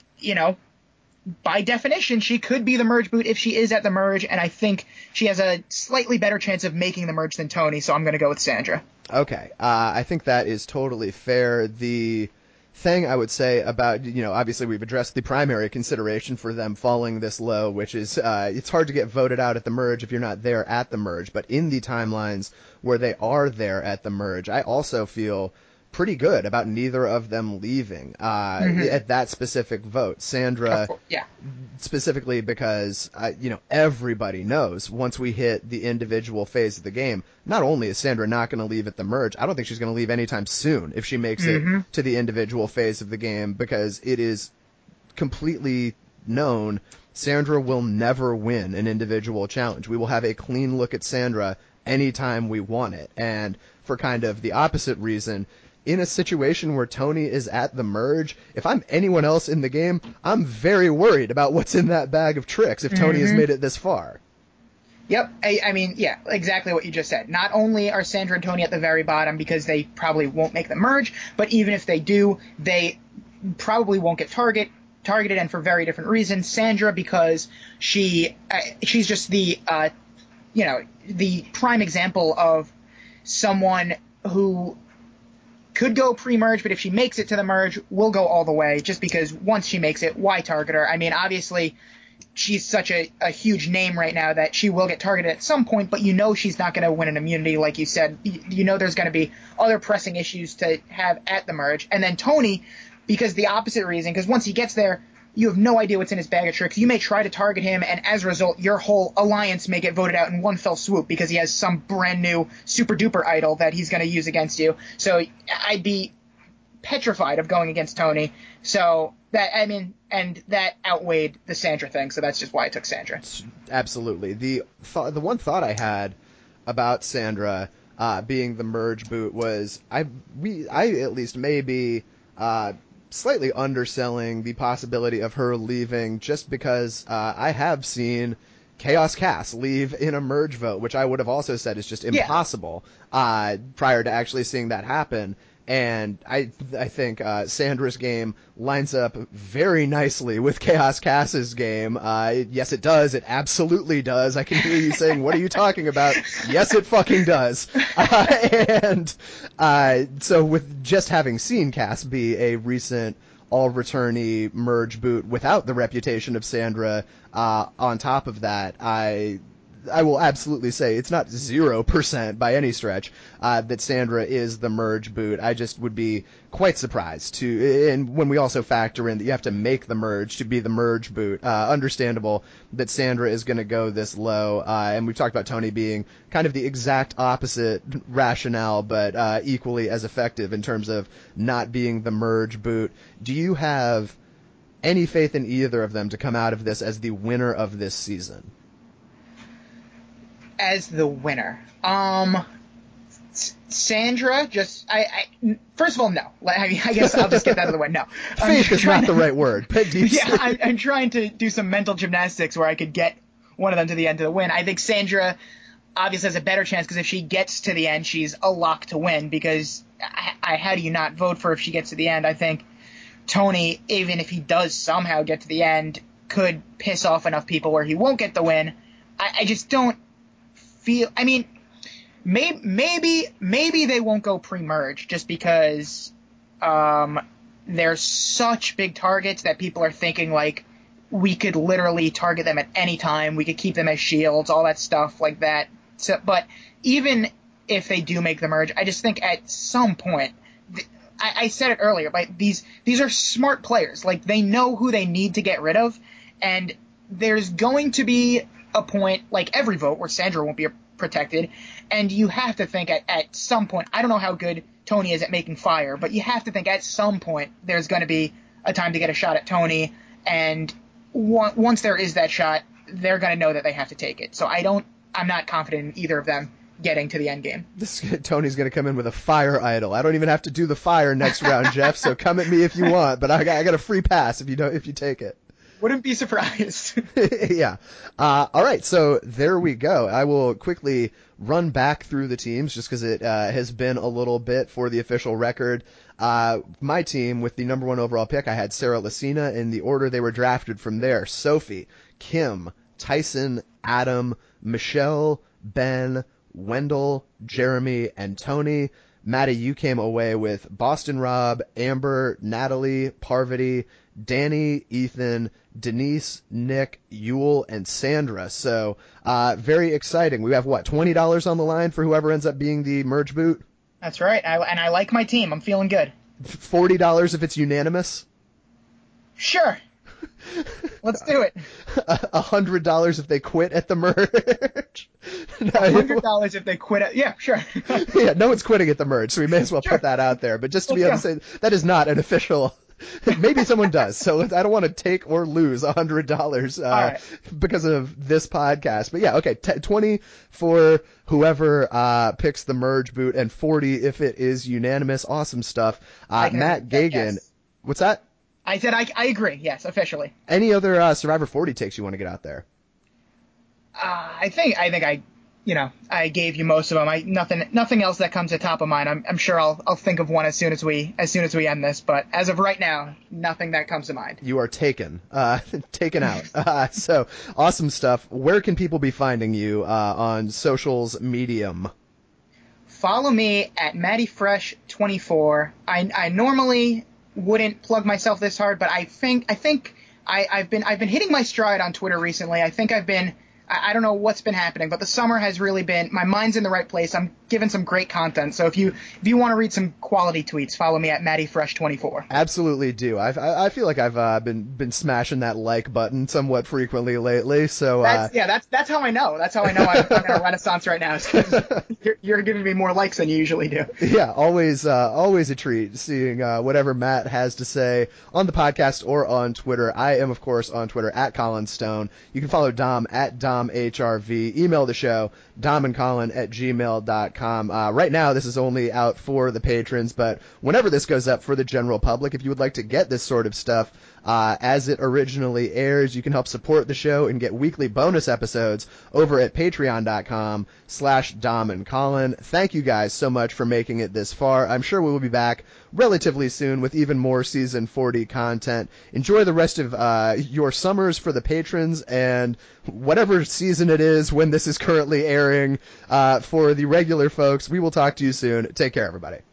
by definition, she could be the merge boot if she is at the merge. And I think she has a slightly better chance of making the merge than Tony, so I'm going to go with Sandra. Okay. I think that is totally fair. The thing I would say about, obviously we've addressed the primary consideration for them falling this low, which is it's hard to get voted out at the merge if you're not there at the merge. But in the timelines where they are there at the merge, I also feel pretty good about neither of them leaving at that specific vote. Sandra, yeah, specifically because, everybody knows once we hit the individual phase of the game, not only is Sandra not going to leave at the merge, I don't think she's going to leave anytime soon if she makes it to the individual phase of the game, because it is completely known Sandra will never win an individual challenge. We will have a clean look at Sandra anytime we want it. And for kind of the opposite reason, in a situation where Tony is at the merge, if I'm anyone else in the game, I'm very worried about what's in that bag of tricks if Tony has made it this far. Yep. I mean, yeah, exactly what you just said. Not only are Sandra and Tony at the very bottom because they probably won't make the merge, but even if they do, they probably won't get targeted, and for very different reasons. Sandra, because she's just the the prime example of someone who could go pre-merge, but if she makes it to the merge, will go all the way, just because once she makes it, why target her? I mean, obviously, she's such a huge name right now that she will get targeted at some point, but she's not going to win an immunity, like you said. There's going to be other pressing issues to have at the merge. And then Tony, because the opposite reason, because once he gets there, you have no idea what's in his bag of tricks. You may try to target him, and as a result, your whole alliance may get voted out in one fell swoop because he has some brand new super duper idol that he's going to use against you. So I'd be petrified of going against Tony. So and that outweighed the Sandra thing. So that's just why I took Sandra. Absolutely. The one thought I had about Sandra being the merge boot was I at least maybe slightly underselling the possibility of her leaving, just because I have seen Chaos Cass leave in a merge vote, which I would have also said is just impossible prior to actually seeing that happen. And I think Sandra's game lines up very nicely with Chaos Cass's game. Yes, it does. It absolutely does. I can hear you saying, "What are you talking about?" Yes, it fucking does. So with just having seen Cass be a recent all-returnee merge boot without the reputation of Sandra, on top of that, I will absolutely say it's not 0% by any stretch that Sandra is the merge boot. I just would be quite surprised and when we also factor in that you have to make the merge to be the merge boot, understandable that Sandra is going to go this low. And we've talked about Tony being kind of the exact opposite rationale, but equally as effective in terms of not being the merge boot. Do you have any faith in either of them to come out of this as the winner of this season? As the winner, Sandra, first of all, no. I guess I'll just get that out of the way. No, faith is not the right word. I'm trying to do some mental gymnastics where I could get one of them to the end to the win. I think Sandra obviously has a better chance because if she gets to the end, she's a lock to win. Because how do you not vote for if she gets to the end? I think Tony, even if he does somehow get to the end, could piss off enough people where he won't get the win. I just don't feel. I mean, maybe they won't go pre-merge just because they're such big targets that people are thinking like we could literally target them at any time. We could keep them as shields, all that stuff like that. So, but even if they do make the merge, I just think at some point, I said it earlier, but these are smart players. Like they know who they need to get rid of, and there's going to be a point, like every vote, where Sandra won't be protected, and you have to think at some point, I don't know how good Tony is at making fire, but you have to think at some point there's going to be a time to get a shot at Tony, and once there is that shot, they're going to know that they have to take it. So I'm not confident in either of them getting to the end game. Tony's going to come in with a fire idol. I don't even have to do the fire next round, Jeff, so come at me if you want, but I got a free pass if you take it. Wouldn't be surprised. Yeah. All right. So there we go. I will quickly run back through the teams just because it has been a little bit for the official record. My team with the number 1 overall pick, I had Sarah Lacina in the order they were drafted from there. Sophie, Kim, Tyson, Adam, Michelle, Ben, Wendell, Jeremy, and Tony. Maddie, you came away with Boston Rob, Amber, Natalie, Parvati, Danny, Ethan, Denise, Nick, Yule, and Sandra. So very exciting. We have, $20 on the line for whoever ends up being the merge boot? That's right. And I like my team. I'm feeling good. $40 if it's unanimous? Sure. Let's do it. $100 if they quit at the merge. $100 if they quit. Yeah, sure. Yeah, no one's quitting at the merge, so we may as well put that out there. But just to be able to say that is not an official. Maybe someone does, so I don't want to take or lose $100 because of this podcast. But yeah, okay, 20 for whoever picks the merge boot, and 40 if it is unanimous. Awesome stuff. Matt Gagan, yes. What's that? I said I agree. Yes, officially. Any other Survivor 40 takes you want to get out there? I think I gave you most of them. Nothing else that comes to top of mind. I'm sure I'll think of one as soon as we end this. But as of right now, nothing that comes to mind. You are taken out. So awesome stuff. Where can people be finding you on socials, medium? Follow me at MattyFresh24. I normally wouldn't plug myself this hard, but I think I've been hitting my stride on Twitter recently. I don't know what's been happening, but the summer has really been, my mind's in the right place. I'm giving some great content. So if you want to read some quality tweets, follow me at MattyFresh24. Absolutely do. I feel like I've been smashing that like button somewhat frequently lately. So that's how I know. That's how I know I'm in a renaissance right now. You're giving me more likes than you usually do. Yeah, always a treat seeing whatever Matt has to say on the podcast or on Twitter. I am, of course, on Twitter at Colin Stone. You can follow Dom at DomHRV. Email the show, domandcolin@gmail.com. Right now, this is only out for the patrons, but whenever this goes up for the general public, if you would like to get this sort of stuff as it originally airs. You can help support the show and get weekly bonus episodes over at patreon.com/Dom and Colin. Thank you guys so much for making it this far. I'm sure we will be back relatively soon with even more season 40 content. Enjoy the rest of your summers for the patrons, and whatever season it is when this is currently airing for the regular folks. We will talk to you soon. Take care, everybody.